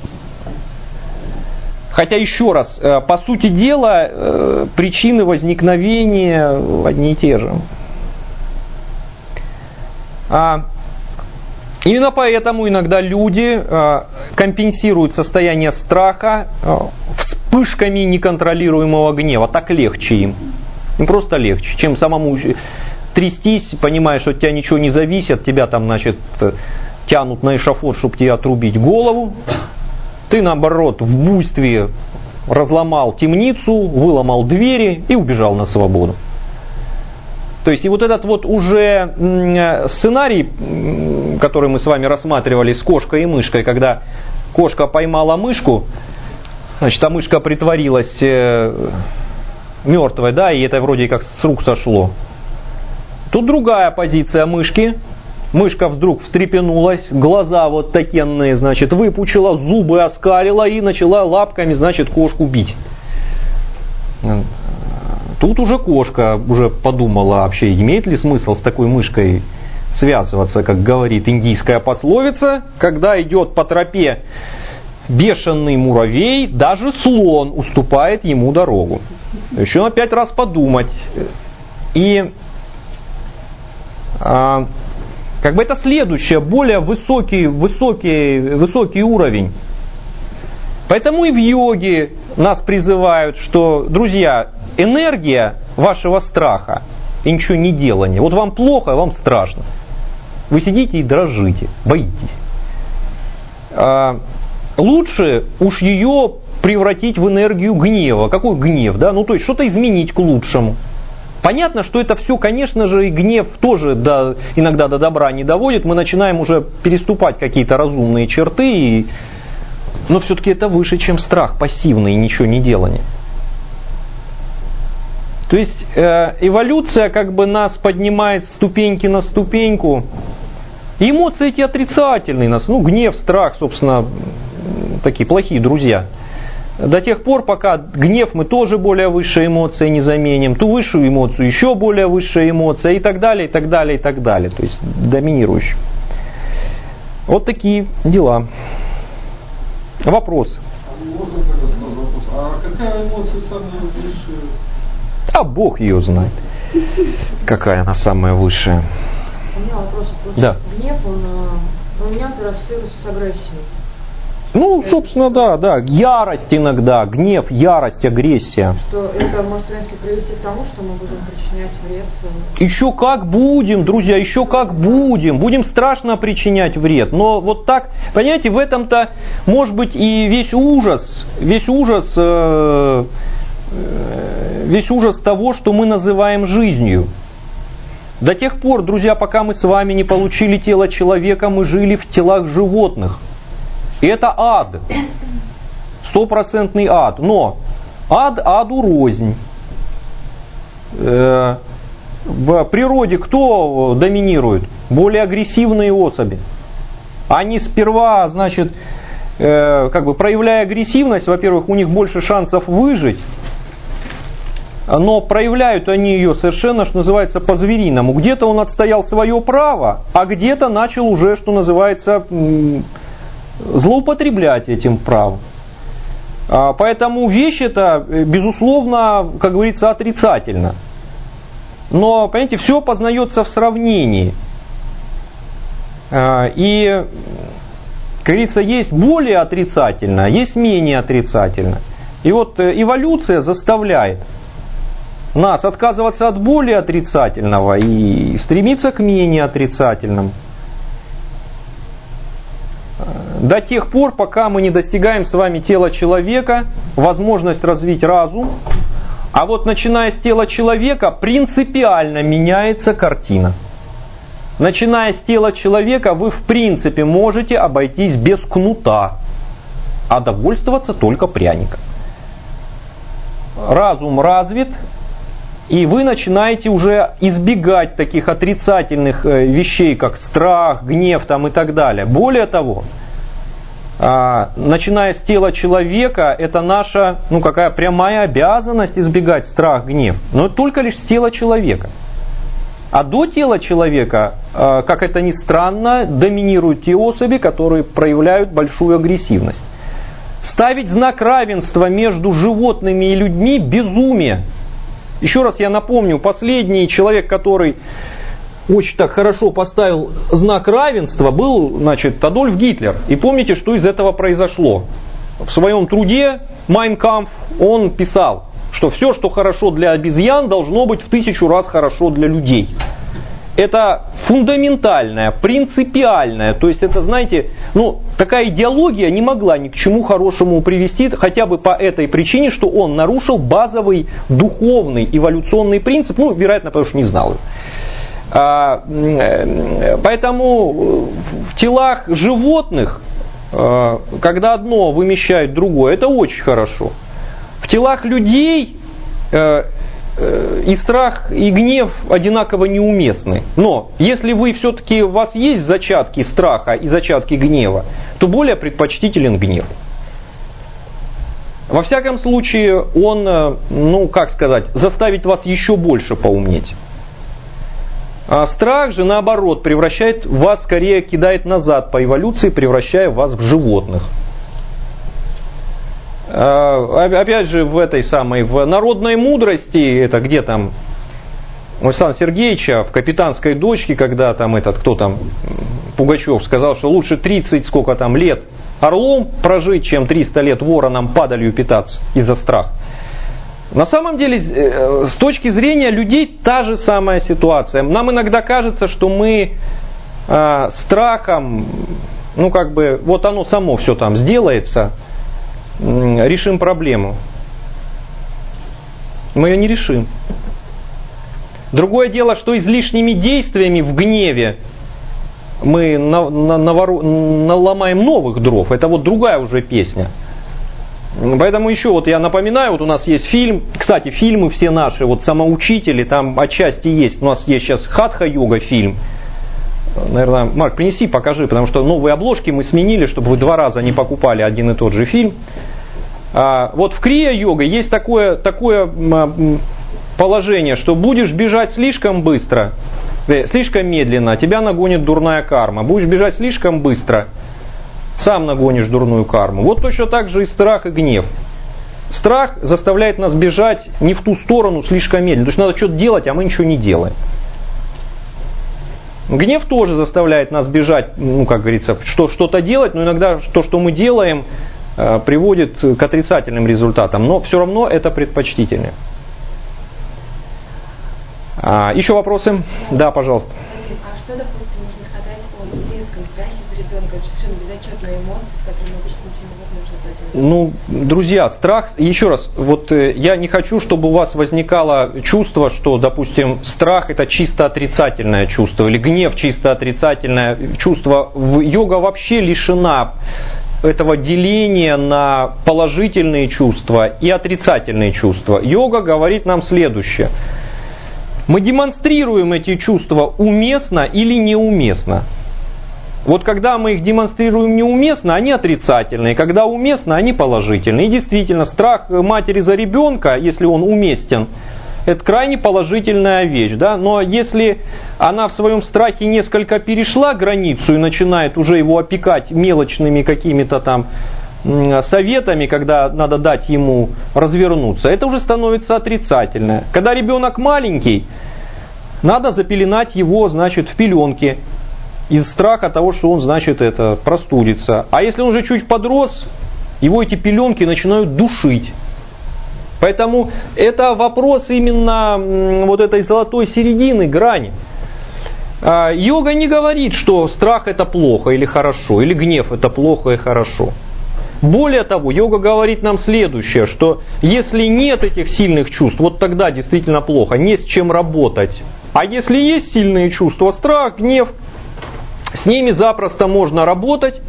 Хотя еще раз, по сути дела, причины возникновения одни и те же. Именно поэтому иногда люди компенсируют состояние страха вспышками неконтролируемого гнева. Так легче им. Им просто легче, чем самому трястись, понимая, что от тебя ничего не зависит, тебя там, значит, тянут на эшафот, чтобы тебе отрубить голову. Ты, наоборот, в буйстве разломал темницу, выломал двери и убежал на свободу. То есть и вот этот вот уже сценарий, который мы с вами рассматривали с кошкой и мышкой, когда кошка поймала мышку, значит, а мышка притворилась мертвой, да, и это вроде как с рук сошло. Тут другая позиция мышки. Мышка вдруг встрепенулась, глаза вот такенные, значит, выпучила, зубы оскалила и начала лапками, значит, кошку бить. Тут уже кошка уже подумала, вообще имеет ли смысл с такой мышкой связываться, как говорит индийская пословица, когда идет по тропе бешеный муравей, даже слон уступает ему дорогу. Еще на 5 раз подумать. И как бы это следующее, более высокий уровень. Поэтому и в йоге нас призывают, что, друзья, энергия вашего страха и ничего не делания. Вот вам плохо, вам страшно. Вы сидите и дрожите, боитесь. Лучше уж ее превратить в энергию гнева. Какой гнев? Да? Ну, то есть что-то изменить к лучшему. Понятно, что это все, конечно же, и гнев тоже иногда до добра не доводит. Мы начинаем уже переступать какие-то разумные черты, но все-таки это выше, чем страх пассивный и ничего не делание. То есть эволюция как бы нас поднимает с ступеньки на ступеньку. И эмоции эти отрицательные нас. Гнев, страх, собственно, такие плохие друзья. До тех пор, пока гнев мы тоже более высшей эмоцией не заменим, ту высшую эмоцию еще более высшая эмоция и так далее, и так далее, и так далее. То есть доминирующий. Вот такие дела. Вопросы. Можно тогда сразу вопрос? А какая эмоция самая высшая? А Бог ее знает. Какая она самая высшая. У меня вопрос. Да. Гнев, он у меня, например, ассоциируется с агрессией. Собственно, да. Ярость иногда, гнев, ярость, агрессия. Что это может, в принципе, привести к тому, что мы будем причинять вред. Еще как будем, друзья, еще как будем. Будем страшно причинять вред. Но вот так, понимаете, в этом-то может быть и весь ужас того, что мы называем жизнью. До тех пор, друзья, пока мы с вами не получили тело человека, мы жили в телах животных. И это ад. 100% ад. Но ад аду рознь. В природе кто доминирует? Более агрессивные особи. Они сперва, проявляя агрессивность, во-первых, у них больше шансов выжить. Но проявляют они ее совершенно, что называется, по-звериному. Где-то он отстоял свое право, а где-то начал уже, что называется, злоупотреблять этим правом. Поэтому вещь эта, безусловно, как говорится, отрицательна. Но, понимаете, все познается в сравнении. И, как говорится, есть более отрицательно, есть менее отрицательно. И вот эволюция заставляет нас отказываться от более отрицательного и стремиться к менее отрицательному. До тех пор, пока мы не достигаем с вами тела человека, возможность развить разум, а вот начиная с тела человека принципиально меняется картина. Начиная с тела человека вы в принципе можете обойтись без кнута, а довольствоваться только пряником. Разум развит, и вы начинаете уже избегать таких отрицательных вещей, как страх, гнев и так далее. Более того, начиная с тела человека, это наша какая прямая обязанность избегать страх, гнев. Но только лишь с тела человека. А до тела человека, как это ни странно, доминируют те особи, которые проявляют большую агрессивность. Ставить знак равенства между животными и людьми – безумие. Еще раз я напомню, последний человек, который очень так хорошо поставил знак равенства, был, Адольф Гитлер. И помните, что из этого произошло? В своем труде «Mein Kampf» он писал, что все, что хорошо для обезьян, должно быть в 1000 раз хорошо для людей. Это фундаментальное, принципиальное, то есть это, такая идеология не могла ни к чему хорошему привести, хотя бы по этой причине, что он нарушил базовый духовный эволюционный принцип, вероятно, потому что не знал его. Поэтому в телах животных, когда одно вымещает другое, это очень хорошо. В телах людей и страх, и гнев одинаково неуместны. Но если у вас есть зачатки страха и зачатки гнева, то более предпочтителен гнев. Во всяком случае, он, заставит вас еще больше поумнеть. А страх же, наоборот, превращает вас, скорее кидает назад по эволюции, превращая вас в животных. Опять же, в народной мудрости, это где там, у Александра Сергеевича, в «Капитанской дочке», когда Пугачев сказал, что лучше 30 лет орлом прожить, чем 300 лет вороном падалью питаться из-за страха. На самом деле, с точки зрения людей, та же самая ситуация. Нам иногда кажется, что мы страхом, оно само все там сделается, решим проблему. Мы ее не решим. Другое дело, что излишними действиями в гневе мы наломаем новых дров. Это вот другая уже песня. Поэтому еще вот я напоминаю, вот у нас есть фильм, кстати, фильмы все наши, вот «Самоучители», там отчасти есть, у нас есть сейчас «Хатха-йога» фильм. Наверное, Марк, принеси, покажи, потому что новые обложки мы сменили, чтобы вы 2 раза не покупали один и тот же фильм. Вот в крия-йога есть такое положение, что будешь бежать слишком быстро, слишком медленно, тебя нагонит дурная карма. Будешь бежать слишком быстро, сам нагонишь дурную карму. Вот точно так же и страх, и гнев. Страх заставляет нас бежать не в ту сторону слишком медленно. То есть надо что-то делать, а мы ничего не делаем. Гнев тоже заставляет нас бежать, как говорится, что-то делать, но иногда то, что мы делаем, приводит к отрицательным результатам. Но все равно это предпочтительнее. Еще вопросы? Да, пожалуйста. А что, допустим, можно сказать о материнском страхе за ребенка? Это совершенно безотчетная эмоция, с которой обычно ничего невозможно сделать. Друзья, страх, еще раз, вот я не хочу, чтобы у вас возникало чувство, что, допустим, страх это чисто отрицательное чувство, или гнев чисто отрицательное чувство. Йога вообще лишена этого деления на положительные чувства и отрицательные чувства. Йога говорит нам следующее. Мы демонстрируем эти чувства уместно или неуместно. Вот когда мы их демонстрируем неуместно, они отрицательные. Когда уместно, они положительные. И действительно, страх матери за ребенка, если он уместен, это крайне положительная вещь. Да? Но если она в своем страхе несколько перешла границу и начинает уже его опекать мелочными какими-то там советами, когда надо дать ему развернуться, это уже становится отрицательное. Когда ребенок маленький, надо запеленать его, значит, в пеленки из страха того, что он, значит, это простудится. А если он уже чуть подрос, его эти пеленки начинают душить. Поэтому это вопрос именно вот этой золотой середины, грани. Йога не говорит, что страх это плохо или хорошо, или гнев это плохо и хорошо. Более того, йога говорит нам следующее, что если нет этих сильных чувств, вот тогда действительно плохо, не с чем работать. А если есть сильные чувства, страх, гнев, с ними запросто можно работать.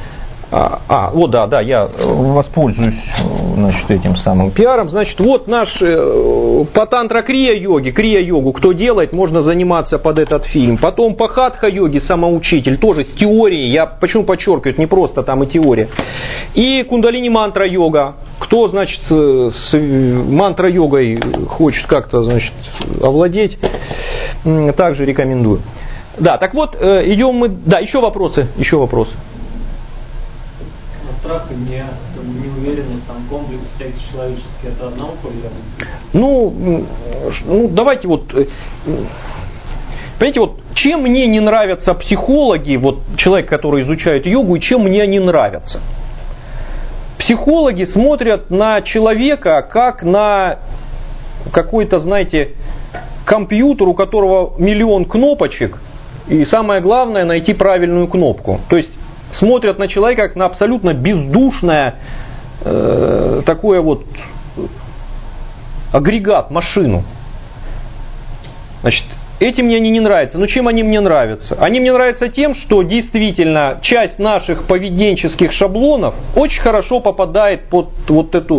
Вот да, я воспользуюсь, значит, этим самым пиаром. Значит, вот наш по тантра крия-йогу, кто делает, можно заниматься под этот фильм. Потом по хатха-йоге самоучитель, тоже с теорией. Я почему подчеркиваю, это не просто там и теория. И кундалини-мантра-йога. Кто, значит, с мантра-йогой хочет как-то, значит, овладеть, также рекомендую. Да, так вот, идем мы... Да, еще вопросы. Страх и неуверенность, там, комплекс всякий человеческий, это одна уходит? Давайте вот... Понимаете, вот чем мне не нравятся психологи, вот человек, который изучает йогу, и чем мне они нравятся? Психологи смотрят на человека как на какой-то, знаете, компьютер, у которого миллион кнопочек, и самое главное найти правильную кнопку. То есть смотрят на человека как на абсолютно бездушное такое вот агрегат, машину. Значит, этим мне они не нравятся. Но чем они мне нравятся? Они мне нравятся тем, что действительно часть наших поведенческих шаблонов очень хорошо попадает под вот эту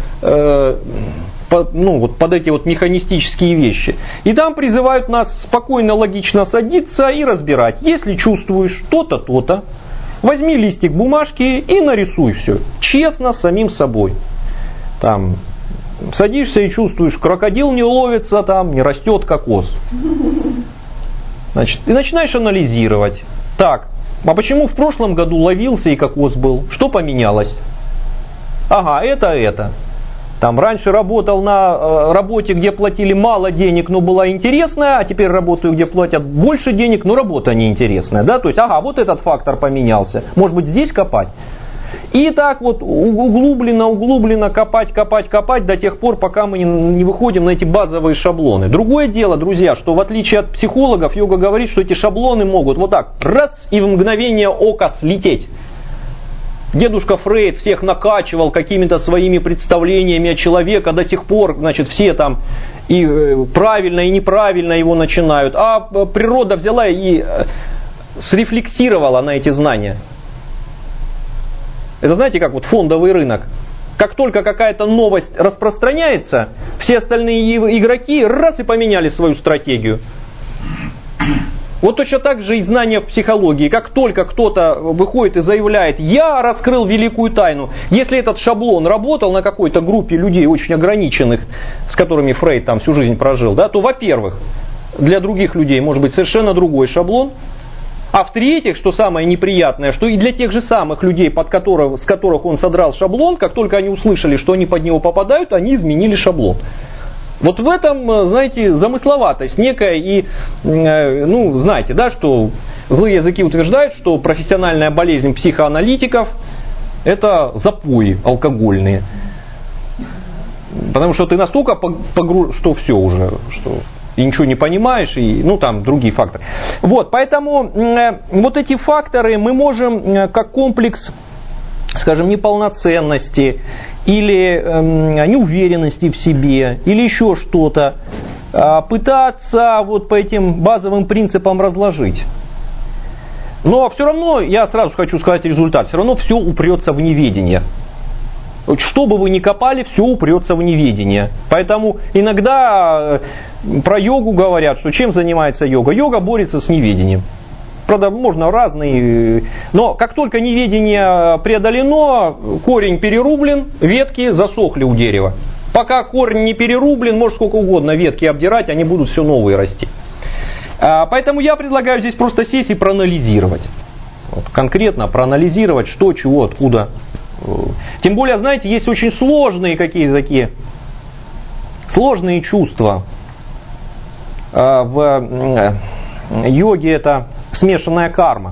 под эти вот механистические вещи. И там призывают нас спокойно, логично садиться и разбирать. Если чувствуешь то-то, то-то, возьми листик бумажки и нарисуй все. Честно, с самим собой. Там садишься и чувствуешь, крокодил не ловится, там не растет кокос. Значит, и начинаешь анализировать. Так, а почему в прошлом году ловился и кокос был? Что поменялось? Ага, это. Там раньше работал на работе, где платили мало денег, но была интересная, а теперь работаю, где платят больше денег, но работа неинтересная. Да? То есть, вот этот фактор поменялся. Может быть, здесь копать? И так вот углубленно копать до тех пор, пока мы не выходим на эти базовые шаблоны. Другое дело, друзья, что в отличие от психологов, йога говорит, что эти шаблоны могут вот так, раз, и в мгновение ока слететь. Дедушка Фрейд всех накачивал какими-то своими представлениями о человеке, до сих пор, значит, все там и правильно, и неправильно его начинают. А природа взяла и срефлексировала на эти знания. Это знаете, как вот фондовый рынок. Как только какая-то новость распространяется, все остальные игроки раз и поменяли свою стратегию. Вот точно так же и знания в психологии. Как только кто-то выходит и заявляет: я раскрыл великую тайну. Если этот шаблон работал на какой-то группе людей очень ограниченных, с которыми Фрейд там всю жизнь прожил, да, то, во-первых, для других людей может быть совершенно другой шаблон. А в-третьих, что самое неприятное, что и для тех же самых людей, с которых он содрал шаблон, как только они услышали, что они под него попадают, они изменили шаблон. Вот в этом, знаете, замысловатость некая. И, ну, знаете, да, что злые языки утверждают, что профессиональная болезнь психоаналитиков – это запои алкогольные. Потому что ты настолько что все уже, что и ничего не понимаешь, и, ну, там другие факторы. Вот, поэтому вот эти факторы мы можем как комплекс, скажем, неполноценности или неуверенности в себе, или еще что-то, пытаться вот по этим базовым принципам разложить. Но все равно, я сразу хочу сказать результат, все равно все упрется в неведение. Что бы вы ни копали, все упрется в неведение. Поэтому иногда про йогу говорят, что чем занимается йога? Йога борется с неведением. Правда, можно разные. Но как только неведение преодолено, корень перерублен, ветки засохли у дерева. Пока корень не перерублен, может сколько угодно ветки обдирать, они будут все новые расти. Поэтому я предлагаю здесь просто сесть и проанализировать. Вот, конкретно проанализировать, что, чего, откуда. Тем более, знаете, есть очень сложные какие-то такие сложные чувства. В йоге это смешанная карма.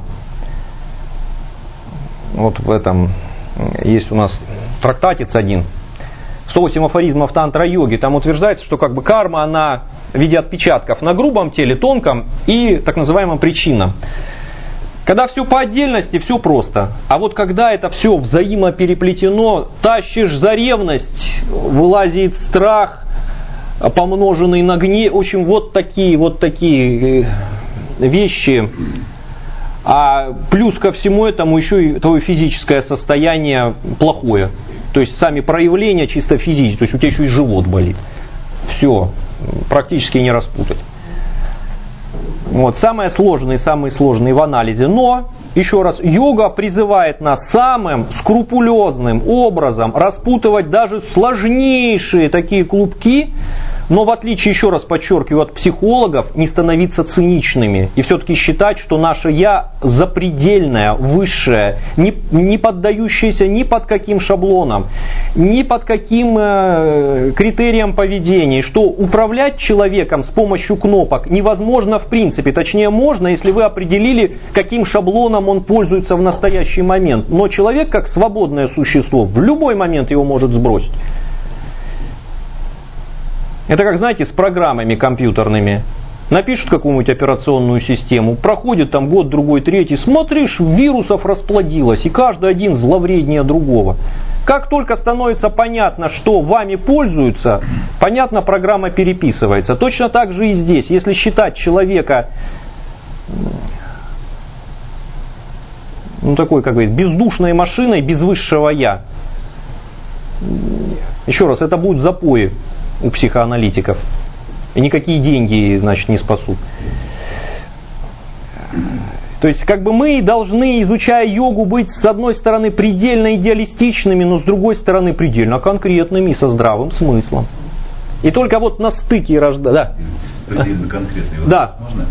Вот в этом есть у нас трактатец один. 108 афоризмов тантра-йоги. Там утверждается, что как бы карма, она в виде отпечатков на грубом теле, тонком и так называемом причинном. Когда все по отдельности, все просто. А вот когда это все взаимопереплетено, тащишь за ревность, вылазит страх, помноженный на гнев. В общем, вот такие вещи. А плюс ко всему этому еще и твое физическое состояние плохое. То есть сами проявления чисто физические. То есть у тебя еще и живот болит. Все, практически не распутать. Вот, самые сложные в анализе. Но, еще раз, йога призывает нас самым скрупулезным образом распутывать даже сложнейшие такие клубки, но в отличие, еще раз подчеркиваю, от психологов, не становиться циничными. И все-таки считать, что наше «я» запредельное, высшее, не поддающееся ни под каким шаблонам, ни под каким критериям поведения. Что управлять человеком с помощью кнопок невозможно в принципе. Точнее, можно, если вы определили, каким шаблоном он пользуется в настоящий момент. Но человек, как свободное существо, в любой момент его может сбросить. Это как, знаете, с программами компьютерными. Напишут какую-нибудь операционную систему, проходит там год, другой, третий, смотришь, вирусов расплодилось, и каждый один зловреднее другого. Как только становится понятно, что вами пользуются, понятно, программа переписывается. Точно так же и здесь. Если считать человека, ну такой, как говорится, бездушной машиной, без высшего «я», еще раз, это будут запои у психоаналитиков. И никакие деньги, значит, не спасут. То есть, как бы мы должны, изучая йогу, быть, с одной стороны, предельно идеалистичными, но с другой стороны, предельно конкретными и со здравым смыслом. И только вот на стыке рождается. Да. Предельно конкретный вопрос. Да. Можно?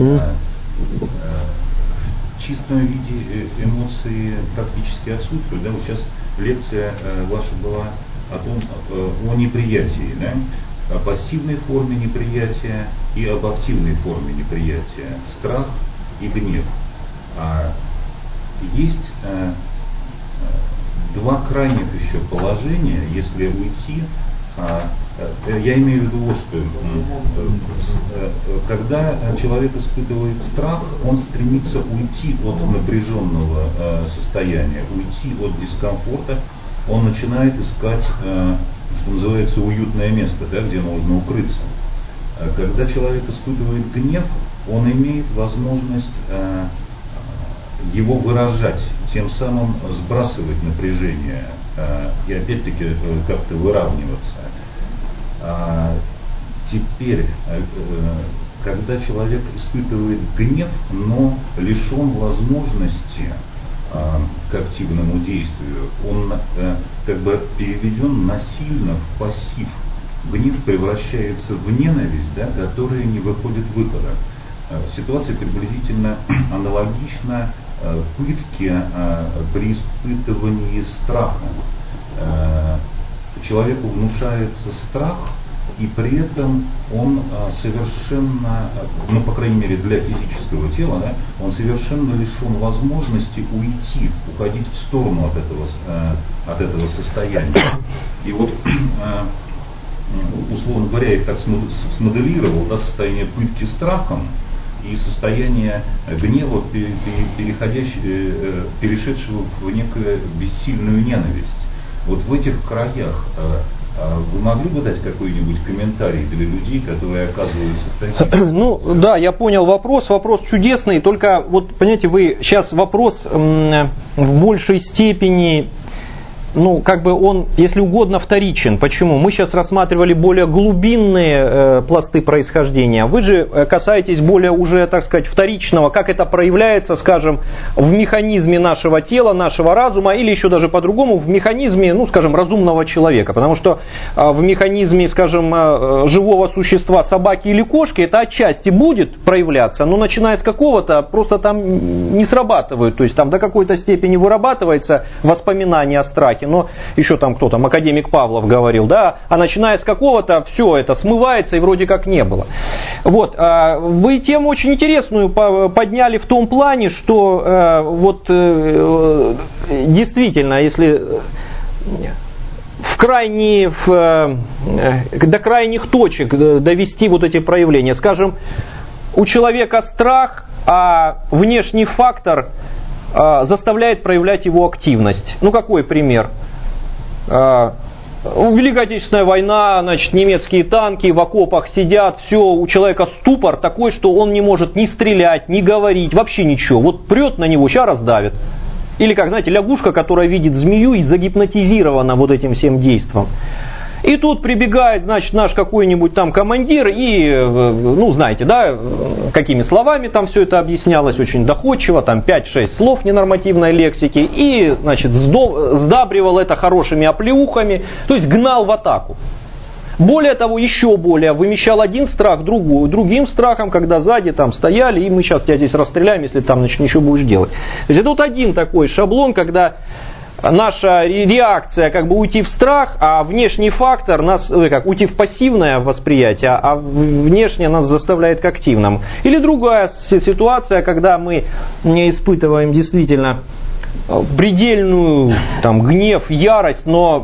В чистом виде эмоции практически отсутствуют. Да? Вот сейчас лекция ваша была о неприятии, да? О пассивной форме неприятия и об активной форме неприятия. Страх и гнев. А есть два крайних еще положения, если уйти Я имею в виду вот что. Когда человек испытывает страх, он стремится уйти от напряженного состояния, уйти от дискомфорта, он начинает искать, что называется, уютное место, да, где можно укрыться. Когда человек испытывает гнев, он имеет возможность его выражать, тем самым сбрасывать напряжение и опять-таки как-то выравниваться. Теперь, когда человек испытывает гнев, но лишен возможности к активному действию, он как бы переведен насильно в пассив. Гнев превращается в ненависть, да, которая не выходит выхода. Ситуация приблизительно аналогична пытке при испытывании страха. Человеку внушается страх, и при этом он совершенно, ну, по крайней мере, для физического тела, да, он совершенно лишен возможности уходить в сторону от этого состояния. И вот, условно говоря, я их так смоделировал, да, состояние пытки страхом и состояние гнева, перешедшего в некую бессильную ненависть. Вот в этих краях вы могли бы дать какой-нибудь комментарий для людей, которые оказываются такими? Ну, да, я понял вопрос. Вопрос чудесный, только, вот, понимаете, вы сейчас вопрос в большей степени, ну, как бы он, если угодно, вторичен. Почему? Мы сейчас рассматривали более глубинные пласты происхождения. Вы же касаетесь более уже, так сказать, вторичного, как это проявляется, скажем, в механизме нашего тела, нашего разума, или еще даже по-другому, в механизме, ну, скажем, разумного человека. Потому что в механизме, скажем, живого существа, собаки или кошки, это отчасти будет проявляться, но начиная с какого-то, просто там не срабатывают. То есть там до какой-то степени вырабатывается воспоминание о страхе. Но еще там кто там, академик Павлов говорил, да, а начиная с какого-то, все это смывается и вроде как не было. Вот, вы тему очень интересную подняли в том плане, что вот действительно, если до крайних точек довести вот эти проявления, скажем, у человека страх, а внешний фактор заставляет проявлять его активность. Ну, какой пример? Великая Отечественная война, значит, немецкие танки в окопах сидят, все, у человека ступор такой, что он не может ни стрелять, ни говорить, вообще ничего. Вот прет на него, сейчас раздавит. Или, как, знаете, лягушка, которая видит змею и загипнотизирована вот этим всем действом. И тут прибегает, значит, наш какой-нибудь там командир и, ну, знаете, да, какими словами там все это объяснялось, очень доходчиво, там 5-6 слов ненормативной лексики, и, значит, сдабривал это хорошими оплеухами, то есть гнал в атаку. Более того, еще более, вымещал один страх другим страхом, когда сзади там стояли, и мы сейчас тебя здесь расстреляем, если там, значит, ничего будешь делать. То есть это вот один такой шаблон, когда наша реакция как бы уйти в страх, а внешний фактор нас, как уйти в пассивное восприятие, а внешне нас заставляет к активному. Или другая ситуация, когда мы не испытываем действительно предельную там, гнев, ярость, но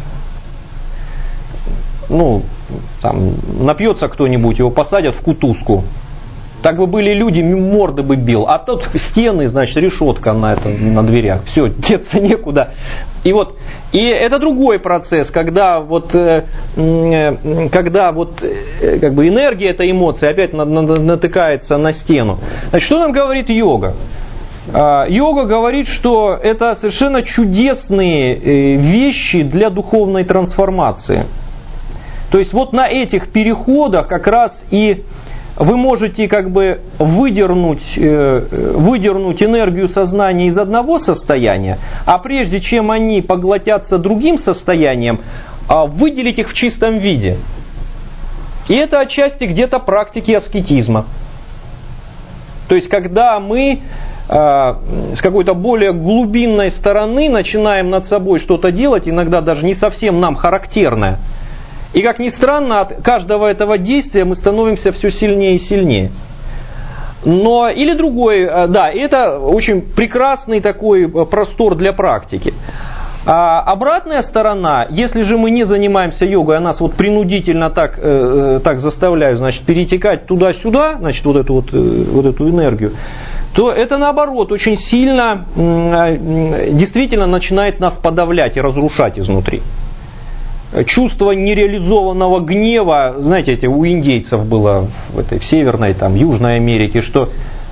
ну, там, напьется кто-нибудь, его посадят в кутузку. Так бы были люди, морды бы бил. А тут стены, значит, решетка на дверях. Все, деться некуда. И это другой процесс, когда вот как бы энергия этой эмоции опять натыкается на стену. Значит, что нам говорит йога? Йога говорит, что это совершенно чудесные вещи для духовной трансформации. То есть вот на этих переходах как раз и вы можете как бы выдернуть энергию сознания из одного состояния, а прежде чем они поглотятся другим состоянием, выделить их в чистом виде. И это отчасти где-то практики аскетизма. То есть когда мы с какой-то более глубинной стороны начинаем над собой что-то делать, иногда даже не совсем нам характерное, и, как ни странно, от каждого этого действия мы становимся все сильнее и сильнее. Но, или другой, да, это очень прекрасный такой простор для практики. А обратная сторона, если же мы не занимаемся йогой, а нас вот принудительно так заставляют, значит, перетекать туда-сюда, значит, вот эту энергию, то это наоборот очень сильно действительно начинает нас подавлять и разрушать изнутри. Чувство нереализованного гнева, знаете, у индейцев было в Северной, Южной Америке, что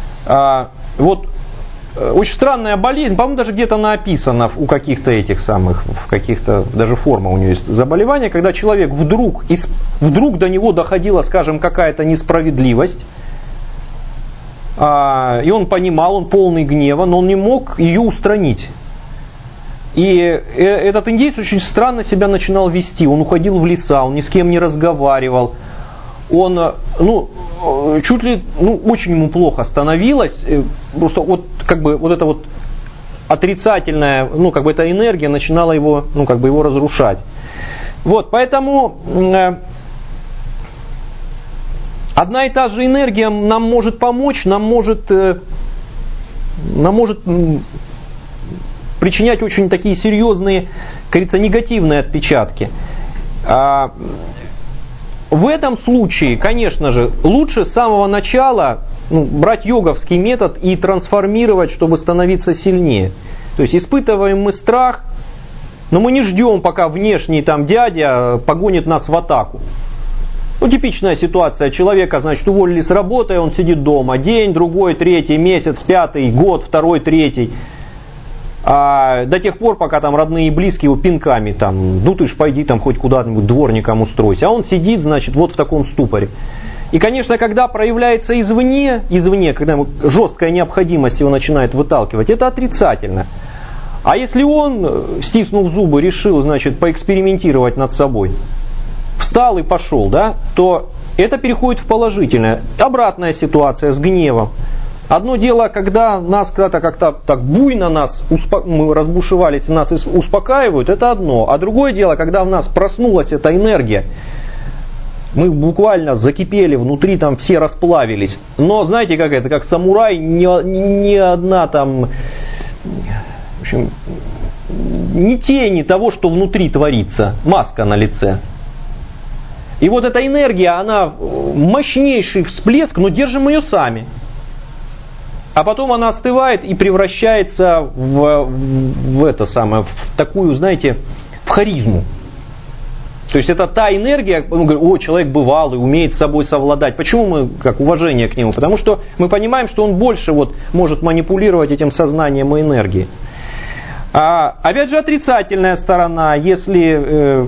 очень странная болезнь, по-моему, даже где-то написано у каких-то в каких-то даже формах у нее есть заболевание, когда человек вдруг до него доходила, скажем, какая-то несправедливость, и он понимал, он полный гнева, но он не мог ее устранить. И этот индейец очень странно себя начинал вести, он уходил в леса, он ни с кем не разговаривал, он, чуть ли, очень ему плохо становилось, просто эта отрицательная, эта энергия начинала его, его разрушать. Поэтому одна и та же энергия нам может помочь, нам может причинять очень такие серьезные, как говорится, негативные отпечатки. В этом случае, конечно же, лучше с самого начала брать йоговский метод и трансформировать, чтобы становиться сильнее. То есть испытываем мы страх, но мы не ждем, пока внешний дядя погонит нас в атаку. Типичная ситуация человека, значит, уволили с работы, он сидит дома день, другой, третий, месяц, пятый, год, второй, третий. До тех пор, пока родные и близкие его пинками ты ж пойди хоть куда-нибудь дворником устройся. А он сидит, значит, в таком ступоре. И, конечно, когда проявляется извне, когда жесткая необходимость его начинает выталкивать, это отрицательно. А если он, стиснув зубы, решил, значит, поэкспериментировать над собой, встал и пошел, то это переходит в положительное. Обратная ситуация с гневом. Одно дело, когда нас когда-то как-то так буйно мы разбушевались и нас успокаивают, это одно. А другое дело, когда в нас проснулась эта энергия, мы буквально закипели, внутри все расплавились. Но знаете, как самурай, ни одна в общем, ни тени того, что внутри творится, маска на лице. И эта энергия, она мощнейший всплеск, но держим ее сами. А потом она остывает и превращается в такую, знаете, в харизму. То есть это та энергия, человек бывалый, умеет с собой совладать. Почему мы, уважение к нему? Потому что мы понимаем, что он больше может манипулировать этим сознанием и энергией. Опять же, отрицательная сторона, если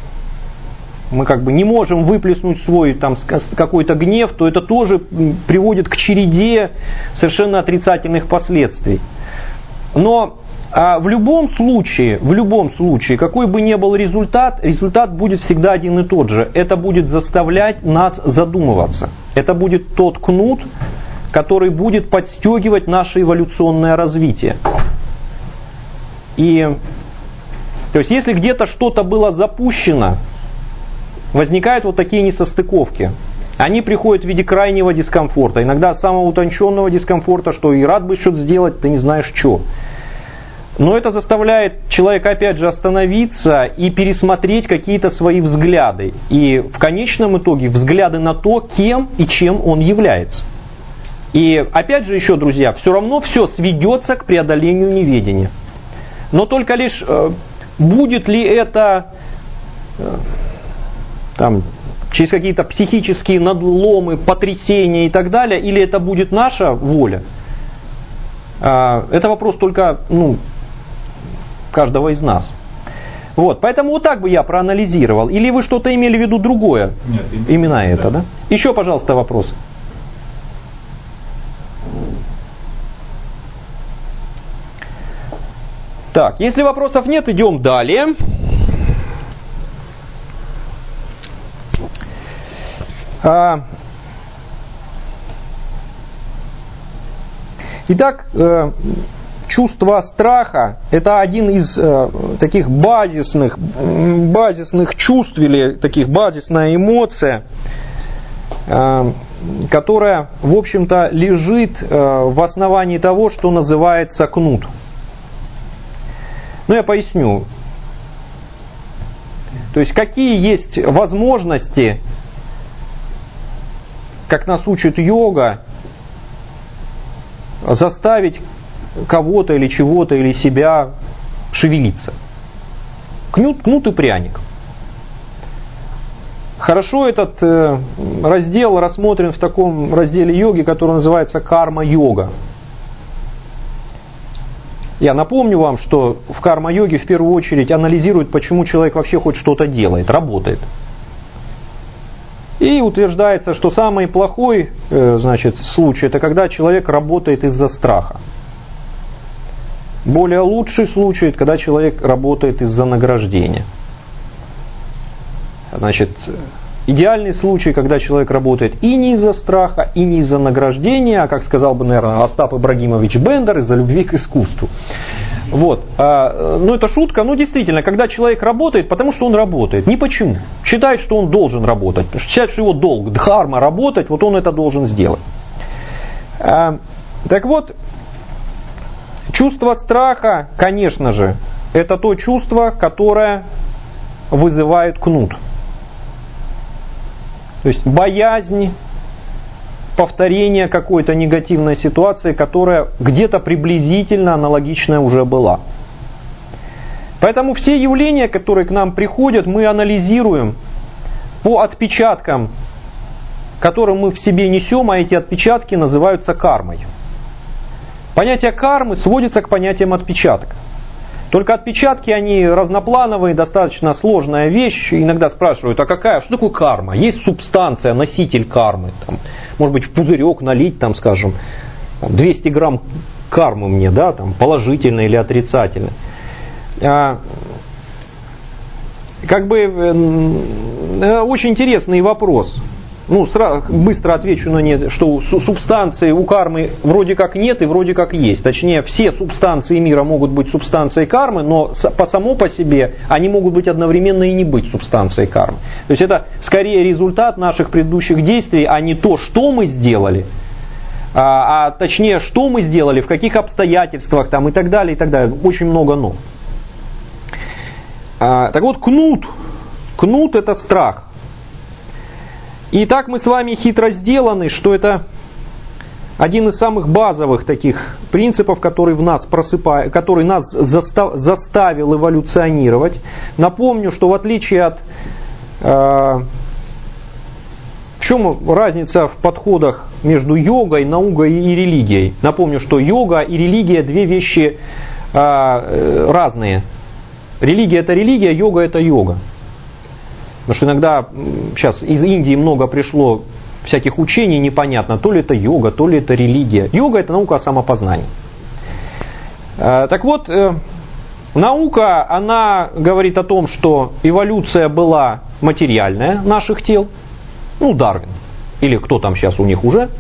мы не можем выплеснуть свой какой-то гнев, то это тоже приводит к череде совершенно отрицательных последствий. Но в любом случае, какой бы ни был результат будет всегда один и тот же. Это будет заставлять нас задумываться. Это будет тот кнут, который будет подстегивать наше эволюционное развитие. То есть, если где-то что-то было запущено, возникают такие несостыковки. Они приходят в виде крайнего дискомфорта. Иногда самого утонченного дискомфорта, что и рад бы что-то сделать, ты не знаешь что. Но это заставляет человека опять же остановиться и пересмотреть какие-то свои взгляды. И в конечном итоге взгляды на то, кем и чем он является. И опять же еще, друзья, все равно все сведется к преодолению неведения. Но только лишь будет ли это через какие-то психические надломы, потрясения и так далее, или это будет наша воля, это вопрос только каждого из нас. Поэтому так бы я проанализировал. Или вы что-то имели в виду другое? Нет, именно это, да? Еще, пожалуйста, вопрос. Так, если вопросов нет, идем далее. Итак, чувство страха – это один из таких базисных чувств или таких базисная эмоция, которая, в общем-то, лежит в основании того, что называется кнут. Ну, я поясню. То есть, какие есть возможности, как нас учит йога, заставить кого-то или чего-то или себя шевелиться. Кнут и пряник. Хорошо этот раздел рассмотрен в таком разделе йоги, который называется карма-йога. Я напомню вам, что в карма-йоге в первую очередь анализируют, почему человек вообще хоть что-то делает, работает. И утверждается, что самый плохой случай, это когда человек работает из-за страха. Более лучший случай, это когда человек работает из-за награждения. Значит, идеальный случай, когда человек работает и не из-за страха, и не из-за награждения, а, как сказал бы, наверное, Остап Ибрагимович Бендер, из-за любви к искусству. Вот. Ну, это шутка, но действительно, когда человек работает, потому что он работает, не почему. Считает, что он должен работать, считает, что его долг, дхарма работать, вот он это должен сделать. Так вот, чувство страха, конечно же, это то чувство, которое вызывает кнут. То есть боязнь повторения какой-то негативной ситуации, которая где-то приблизительно аналогичная уже была. Поэтому все явления, которые к нам приходят, мы анализируем по отпечаткам, которые мы в себе несем, а эти отпечатки называются кармой. Понятие кармы сводится к понятиям отпечатка. Только отпечатки, они разноплановые, достаточно сложная вещь. Иногда спрашивают, что такое карма? Есть субстанция, носитель кармы. Там, может быть, в пузырек налить, там, скажем, 200 грамм кармы мне, да, там, положительной или отрицательной. Очень интересный вопрос. Ну, быстро отвечу на нет, что субстанции у кармы вроде как нет и вроде как есть. Точнее, все субстанции мира могут быть субстанцией кармы, но само по себе они могут быть одновременно и не быть субстанцией кармы. То есть это скорее результат наших предыдущих действий, а не то, что мы сделали, а точнее, что мы сделали, в каких обстоятельствах там, и так далее, и так далее. Очень много «но». Так вот, кнут. Кнут – это страх. И так мы с вами хитро сделаны, что это один из самых базовых таких принципов, который в нас который нас заставил эволюционировать. Напомню, что в отличие от... В чем разница в подходах между йогой, наукой и религией? Напомню, что йога и религия две вещи разные. Религия – это религия, йога – это йога. Потому что иногда сейчас из Индии много пришло всяких учений, непонятно, то ли это йога, то ли это религия. Йога – это наука о самопознании. Так вот, наука, она говорит о том, что эволюция была материальная наших тел. Ну, Дарвин, или кто там сейчас у них уже.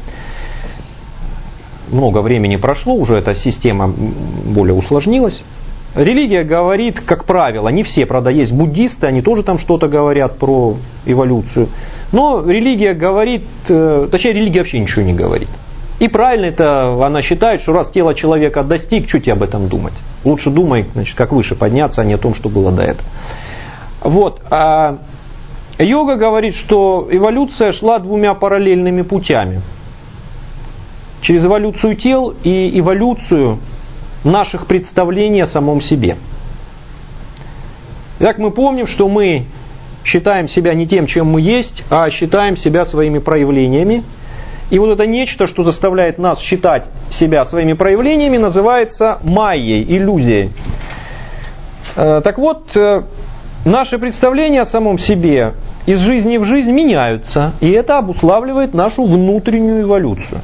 Много времени прошло, уже эта система более усложнилась. Религия говорит, как правило, не все, правда, есть буддисты, они тоже там что-то говорят про эволюцию. Но религия говорит, точнее, религия вообще ничего не говорит. И правильно это она считает, что раз тело человека достиг, что тебе об этом думать? Лучше думай, значит, как выше подняться, а не о том, что было до этого. Вот. А йога говорит, что эволюция шла двумя параллельными путями. Через эволюцию тел и эволюцию наших представлений о самом себе. Итак, мы помним, что мы считаем себя не тем, чем мы есть, а считаем себя своими проявлениями. И вот это нечто, что заставляет нас считать себя своими проявлениями, называется майей, иллюзией. Так вот, наши представления о самом себе из жизни в жизнь меняются, и это обуславливает нашу внутреннюю эволюцию.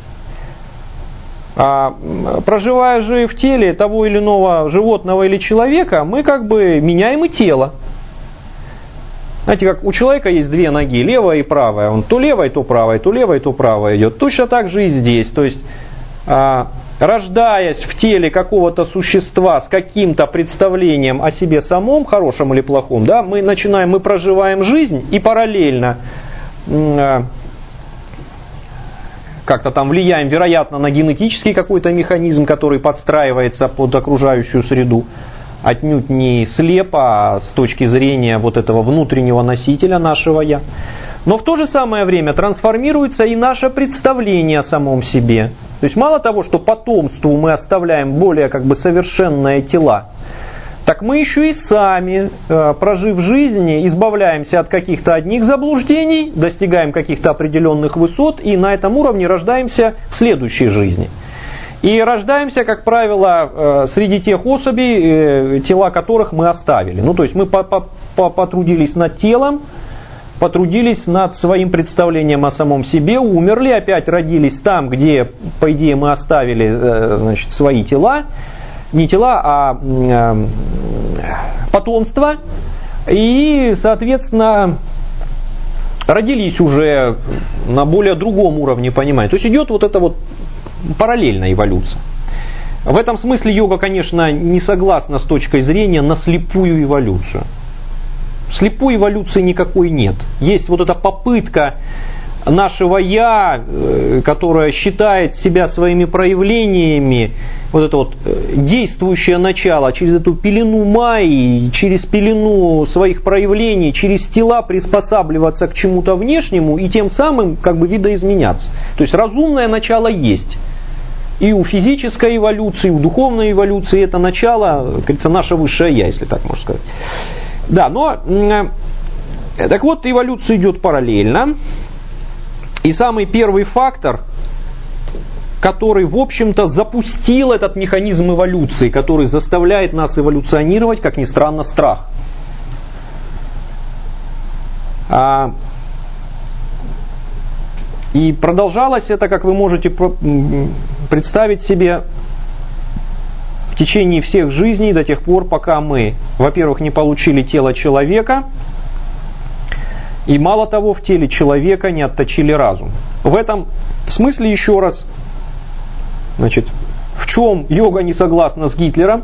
Проживая же в теле того или иного животного или человека, мы как бы меняем и тело. Знаете, как у человека есть две ноги, левая и правая. Он то левой, то правой, то левой, то правой идет. Точно так же и здесь. То есть, рождаясь в теле какого-то существа с каким-то представлением о себе самом, хорошем или плохом, да, мы проживаем жизнь и параллельно как-то там влияем, вероятно, на генетический какой-то механизм, который подстраивается под окружающую среду. отнюдь не слепо, а с точки зрения вот этого внутреннего носителя нашего «я». Но в то же самое время трансформируется и наше представление о самом себе. То есть мало того, что потомству мы оставляем более как бы совершенные тела, так мы еще и сами, прожив жизнь, избавляемся от каких-то одних заблуждений, достигаем каких-то определенных высот и на этом уровне рождаемся в следующей жизни. И рождаемся, как правило, среди тех особей, тела которых мы оставили. Ну, то есть мы потрудились над телом, потрудились над своим представлением о самом себе, умерли, опять родились там, где, по идее, мы оставили, значит, свои тела, не тела, а потомство, и, соответственно, родились уже на более другом уровне понимания. То есть идет вот эта вот параллельная эволюция. В этом смысле йога, конечно, не согласна с точки зрения на слепую эволюцию. Слепой эволюции никакой нет. Есть вот эта попытка нашего «я», которое считает себя своими проявлениями, вот это вот действующее начало, через эту пелену майи, через пелену своих проявлений, через тела приспосабливаться к чему-то внешнему и тем самым как бы видоизменяться. То есть разумное начало есть. И у физической эволюции, и у духовной эволюции это начало, как говорится, наше высшее «я», если так можно сказать. Да, но так вот, эволюция идет параллельно. И самый первый фактор, который, в общем-то, запустил этот механизм эволюции, который заставляет нас эволюционировать, как ни странно, страх. И продолжалось это, как вы можете представить себе, в течение всех жизней до тех пор, пока мы, во-первых, не получили тело человека, и мало того, в теле человека не отточили разум. В этом смысле, еще раз, значит, в чем йога не согласна с Гитлером?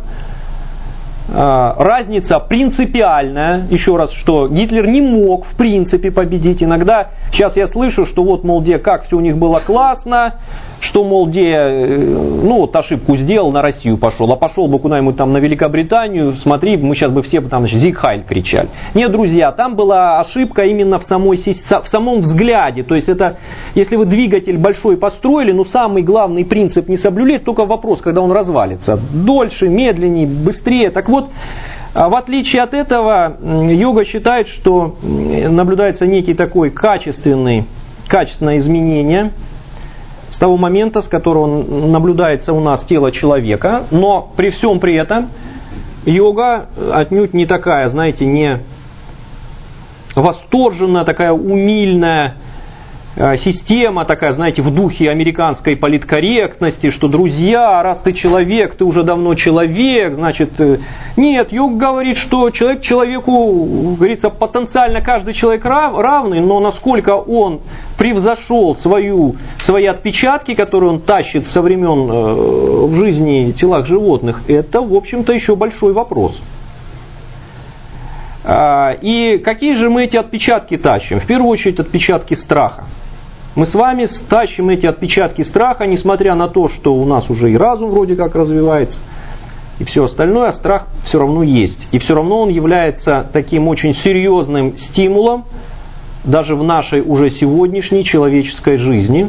Разница принципиальная, еще раз, что Гитлер не мог в принципе победить. Иногда, сейчас я слышу, что вот, мол, как все у них было классно, что, мол, ну вот ошибку сделал, на Россию пошел, а пошел бы куда-нибудь там на Великобританию, смотри, мы сейчас бы все там «Зиг Хайль» кричали. Нет, друзья, там была ошибка именно в самом взгляде. То есть это, если вы двигатель большой построили, но самый главный принцип не соблюли, только вопрос, когда он развалится. Дольше, медленнее, быстрее. Так вот, в отличие от этого, йога считает, что наблюдается некий такой качественное изменение с того момента, с которого наблюдается у нас тело человека, но при всем при этом йога отнюдь не такая, знаете, не восторженная, такая умильная система, такая, знаете, в духе американской политкорректности, что, друзья, раз ты человек, ты уже давно человек, значит, нет, йога говорит, что человек человеку, говорится, потенциально каждый человек равный, но насколько он превзошел свои отпечатки, которые он тащит со времен в жизни телах животных, это, в общем-то, еще большой вопрос. И какие же мы эти отпечатки тащим? В первую очередь отпечатки страха. Мы с вами тащим эти отпечатки страха, несмотря на то, что у нас уже и разум вроде как развивается, и все остальное, а страх все равно есть. И все равно он является таким очень серьезным стимулом даже в нашей уже сегодняшней человеческой жизни.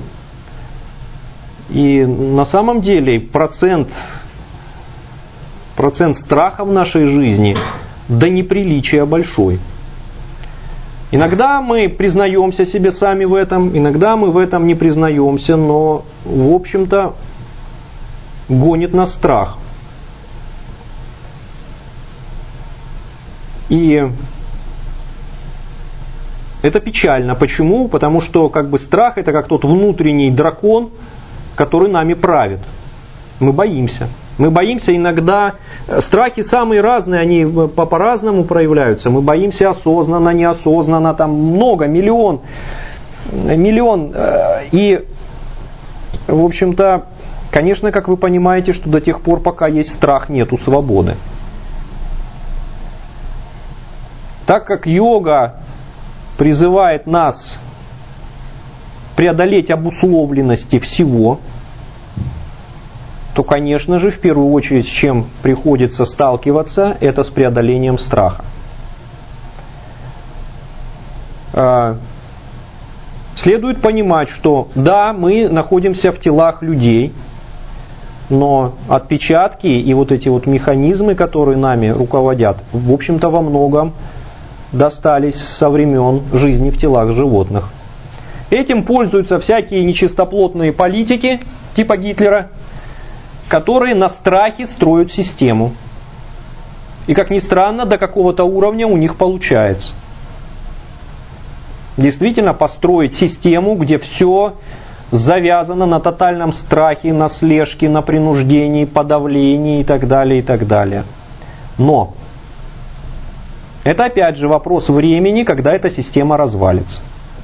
И на самом деле процент страха в нашей жизни до неприличия большой. Иногда мы признаемся себе сами в этом, иногда мы в этом не признаемся, но, в общем-то, гонит нас страх. И это печально. Почему? Потому что как бы страх это как тот внутренний дракон, который нами правит. Мы боимся. Мы боимся иногда, страхи самые разные, они по-разному проявляются. Мы боимся осознанно, неосознанно, там много, миллион. И, в общем-то, конечно, как вы понимаете, что до тех пор, пока есть страх, нету свободы. Так как йога призывает нас преодолеть обусловленности всего, то, конечно же, в первую очередь, с чем приходится сталкиваться, это с преодолением страха. Следует понимать, что да, мы находимся в телах людей, но отпечатки и вот эти вот механизмы, которые нами руководят, в общем-то во многом достались со времен жизни в телах животных. Этим пользуются всякие нечистоплотные политики типа Гитлера, которые на страхе строят систему. И, как ни странно, до какого-то уровня у них получается. Действительно построить систему, где все завязано на тотальном страхе, на слежке, на принуждении, подавлении и так далее, и так далее. Но это опять же вопрос времени, когда эта система развалится.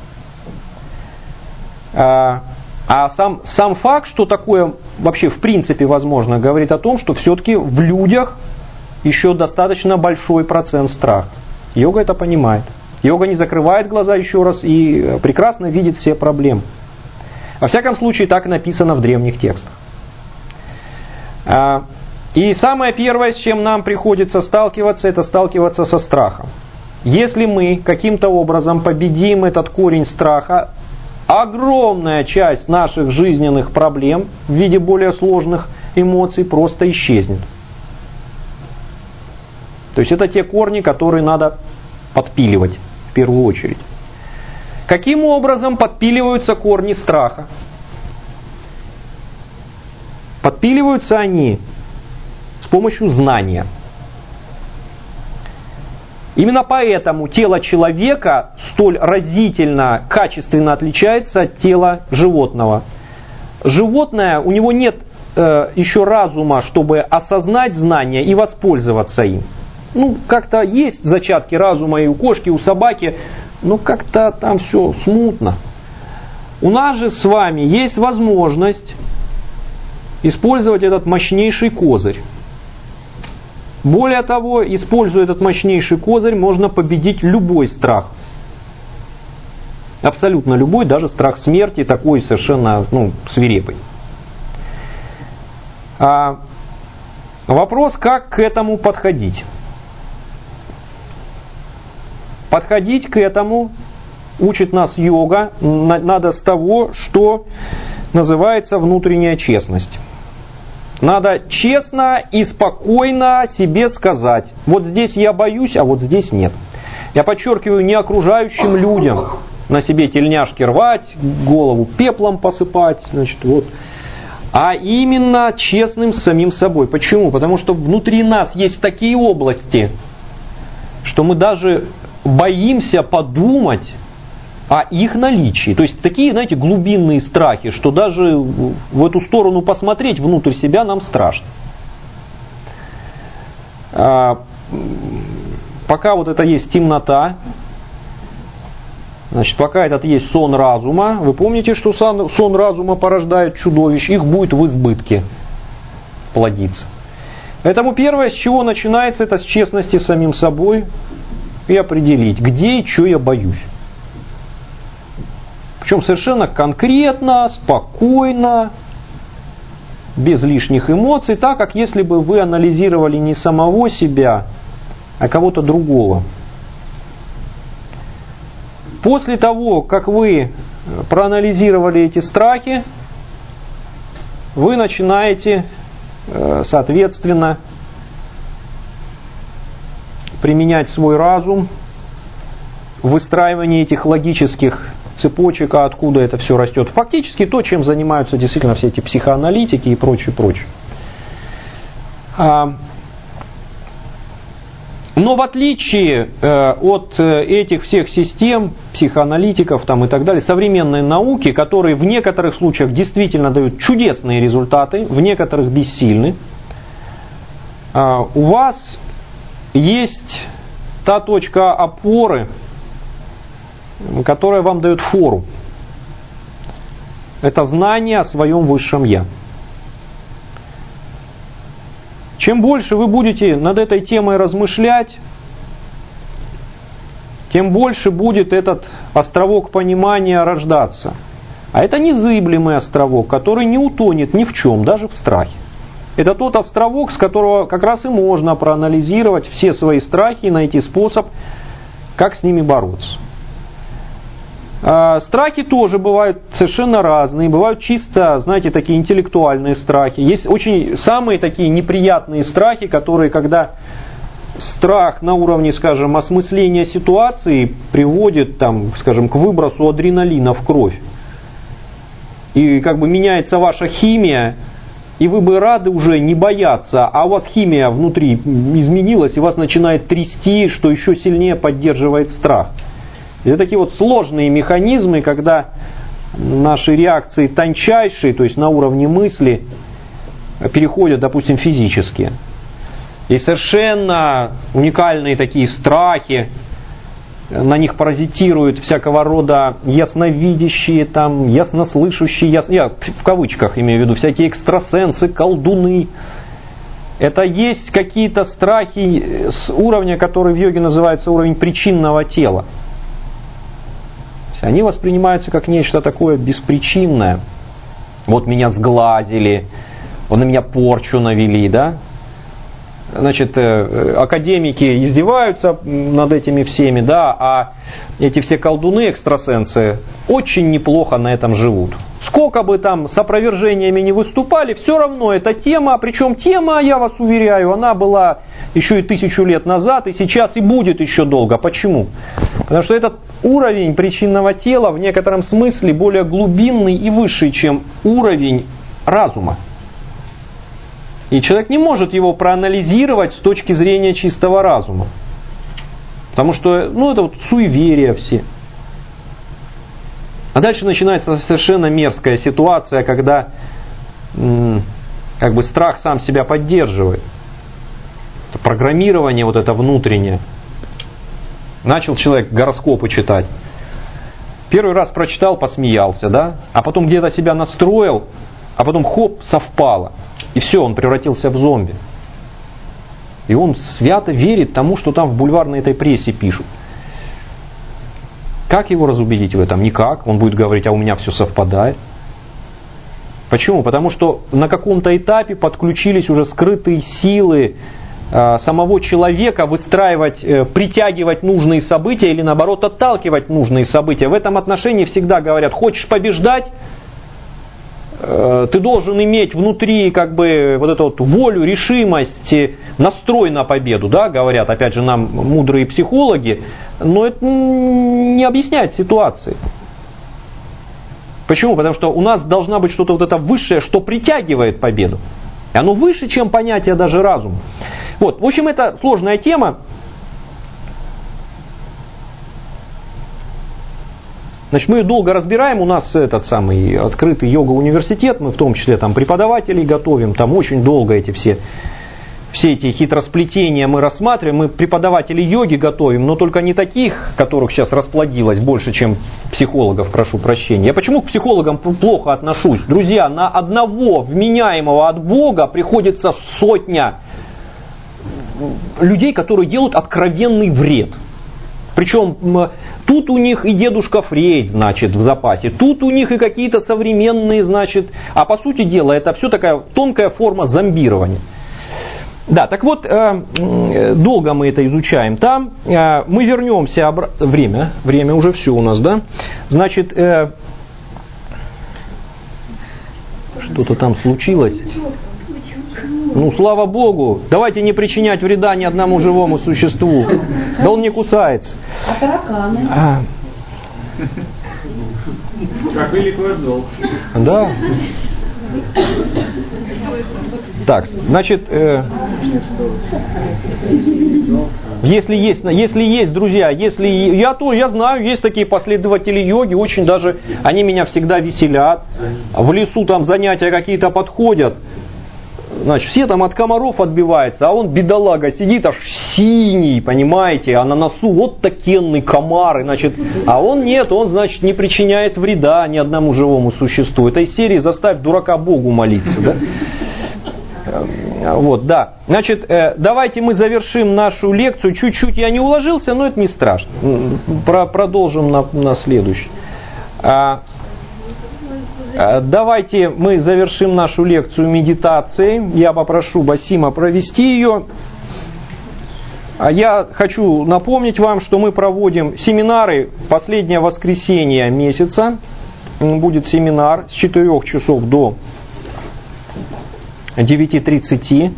Сам факт, что такое вообще в принципе возможно, говорит о том, что все-таки в людях еще достаточно большой процент страха. Йога это понимает. Йога не закрывает глаза еще раз и прекрасно видит все проблемы. Во всяком случае, так написано в древних текстах. И самое первое, с чем нам приходится сталкиваться, это сталкиваться со страхом. Если мы каким-то образом победим этот корень страха, огромная часть наших жизненных проблем в виде более сложных эмоций просто исчезнет. То есть это те корни, которые надо подпиливать в первую очередь. Каким образом подпиливаются корни страха? Подпиливаются они с помощью знания. Именно поэтому тело человека столь разительно, качественно отличается от тела животного. Животное, у него нет еще разума, чтобы осознать знания и воспользоваться им. Как-то есть зачатки разума и у кошки, и у собаки, но как-то там все смутно. У нас же с вами есть возможность использовать этот мощнейший козырь. Более того, используя этот мощнейший козырь, можно победить любой страх. Абсолютно любой, даже страх смерти, такой совершенно свирепый. Вопрос, как к этому подходить? Подходить к этому учит нас йога, надо с того, что называется внутренняя честность. Надо честно и спокойно себе сказать: вот здесь я боюсь, а вот здесь нет. Я подчеркиваю, не окружающим людям на себе тельняшки рвать, голову пеплом посыпать, а именно честным с самим собой. Почему? Потому что внутри нас есть такие области, что мы даже боимся подумать о их наличии. То есть такие, глубинные страхи, что даже в эту сторону посмотреть внутрь себя нам страшно. Пока вот это есть темнота, пока этот есть сон разума, вы помните, что сон разума порождает чудовищ, их будет в избытке плодиться. Поэтому первое, с чего начинается, это с честности с самим собой и определить, где и что я боюсь. Причем совершенно конкретно, спокойно, без лишних эмоций, так как если бы вы анализировали не самого себя, а кого-то другого. После того, как вы проанализировали эти страхи, вы начинаете, соответственно, применять свой разум в выстраивании этих логических цепочек, а откуда это все растет. Фактически то, чем занимаются действительно все эти психоаналитики и прочее, прочее. Но в отличие от этих всех систем, психоаналитиков и так далее, современной науки, которые в некоторых случаях действительно дают чудесные результаты, в некоторых бессильны, у вас есть та точка опоры, которая вам дает фору. Это знание о своем высшем Я. Чем больше вы будете над этой темой размышлять, тем больше будет этот островок понимания рождаться. А это незыблемый островок, который не утонет ни в чем, даже в страхе. это тот островок, с которого как раз и можно проанализировать все свои страхи и найти способ, как с ними бороться. Страхи тоже бывают совершенно разные. Бывают чисто, знаете, такие интеллектуальные страхи. Есть очень самые такие неприятные страхи, которые, когда страх на уровне, скажем, осмысления ситуации приводит, там, скажем, к выбросу адреналина в кровь. И как бы меняется ваша химия, и вы бы рады уже не бояться, а у вас химия внутри изменилась, и вас начинает трясти, что еще сильнее поддерживает страх. Это такие вот сложные механизмы, когда наши реакции тончайшие, то есть на уровне мысли, переходят, допустим, физические. Есть совершенно уникальные такие страхи, на них паразитируют всякого рода ясновидящие, там, яснослышащие, я в кавычках имею в виду, всякие экстрасенсы, колдуны. Это есть какие-то страхи с уровня, который в йоге называется уровень причинного тела. Они воспринимаются как нечто такое беспричинное. Вот меня сглазили, вот на меня порчу навели, да? Значит, академики издеваются над этими всеми, да, а эти все колдуны, экстрасенсы, очень неплохо на этом живут. Сколько бы там с опровержениями не выступали, все равно эта тема, причем тема, я вас уверяю, она была еще и 1000 лет назад, и сейчас и будет еще долго. Почему? Потому что этот уровень причинного тела в некотором смысле более глубинный и высший, чем уровень разума. И человек не может его проанализировать с точки зрения чистого разума. Потому что, это вот суеверия все. А дальше начинается совершенно мерзкая ситуация, когда как бы страх сам себя поддерживает. Это программирование вот это внутреннее. Начал человек гороскопы читать. Первый раз прочитал, посмеялся, да? А потом где-то себя настроил, а потом хоп, совпало. И все, он превратился в зомби. И он свято верит тому, что там в бульварной этой прессе пишут. Как его разубедить в этом? Никак. Он будет говорить, а у меня все совпадает. Почему? Потому что на каком-то этапе подключились уже скрытые силы самого человека выстраивать, притягивать нужные события или наоборот отталкивать нужные события. В этом отношении всегда говорят, хочешь побеждать, ты должен иметь внутри как бы вот эту вот волю, решимость, настрой на победу, да, говорят опять же нам мудрые психологи, но это не объясняет ситуации. Почему? Потому что у нас должна быть что-то вот это высшее, что притягивает победу. И оно выше, чем понятие даже разума. Вот, в общем, это сложная тема. Значит, мы ее долго разбираем, у нас этот самый открытый йога-университет, мы в том числе там преподавателей готовим, там очень долго все эти хитросплетения мы рассматриваем, мы преподавателей йоги готовим, но только не таких, которых сейчас расплодилось больше, чем психологов, прошу прощения. Я почему к психологам плохо отношусь? Друзья, на одного вменяемого от Бога приходится 100 людей, которые делают откровенный вред. Причем тут у них и дедушка Фрейд, значит, в запасе, тут у них и какие-то современные, значит, а по сути дела это все такая тонкая форма зомбирования. Да, так вот, долго мы это изучаем. Там мы вернемся обратно. Время уже все у нас, да? Значит, что-то там случилось. Ну, слава Богу, давайте не причинять вреда ни одному живому существу. Да он не кусается. А тараканы? Как велик ваш долг. Да. Так, значит, если есть, друзья, я знаю, есть такие последователи йоги, очень даже, они меня всегда веселят. В лесу там занятия какие-то подходят. Значит, все там от комаров отбиваются, а он, бедолага, сидит аж синий, понимаете, а на носу вот такенный комар, значит, а он нет, он, значит, не причиняет вреда ни одному живому существу. Это из серии «Заставь дурака Богу молиться», да? Вот, да. Значит, давайте мы завершим нашу лекцию. Чуть-чуть я не уложился, но это не страшно. Продолжим на следующий. Давайте мы завершим нашу лекцию медитацией. Я попрошу Басима провести ее. Я хочу напомнить вам, что мы проводим семинары последнее воскресенье месяца. Будет семинар с 4 часов до 9:30.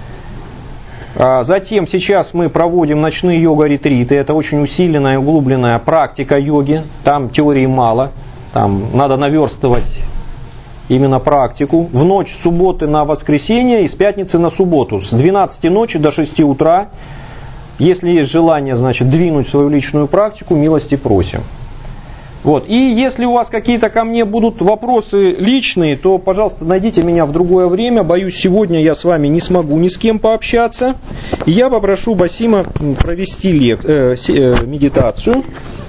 Затем сейчас мы проводим ночные йога-ретриты. Это очень усиленная и углубленная практика йоги. Там теории мало. Там надо наверстывать именно практику. В ночь с субботы на воскресенье и с пятницы на субботу. С 12 ночи до 6 утра. Если есть желание, значит, двинуть свою личную практику, милости просим. Вот. И если у вас какие-то ко мне будут вопросы личные, то, пожалуйста, найдите меня в другое время. Боюсь, сегодня я с вами не смогу ни с кем пообщаться. И я попрошу Басима провести медитацию.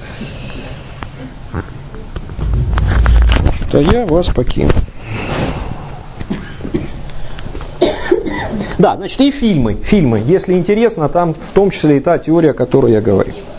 То я вас покину. Да, значит, и фильмы. Если интересно, там в том числе и та теория, о которой я говорил.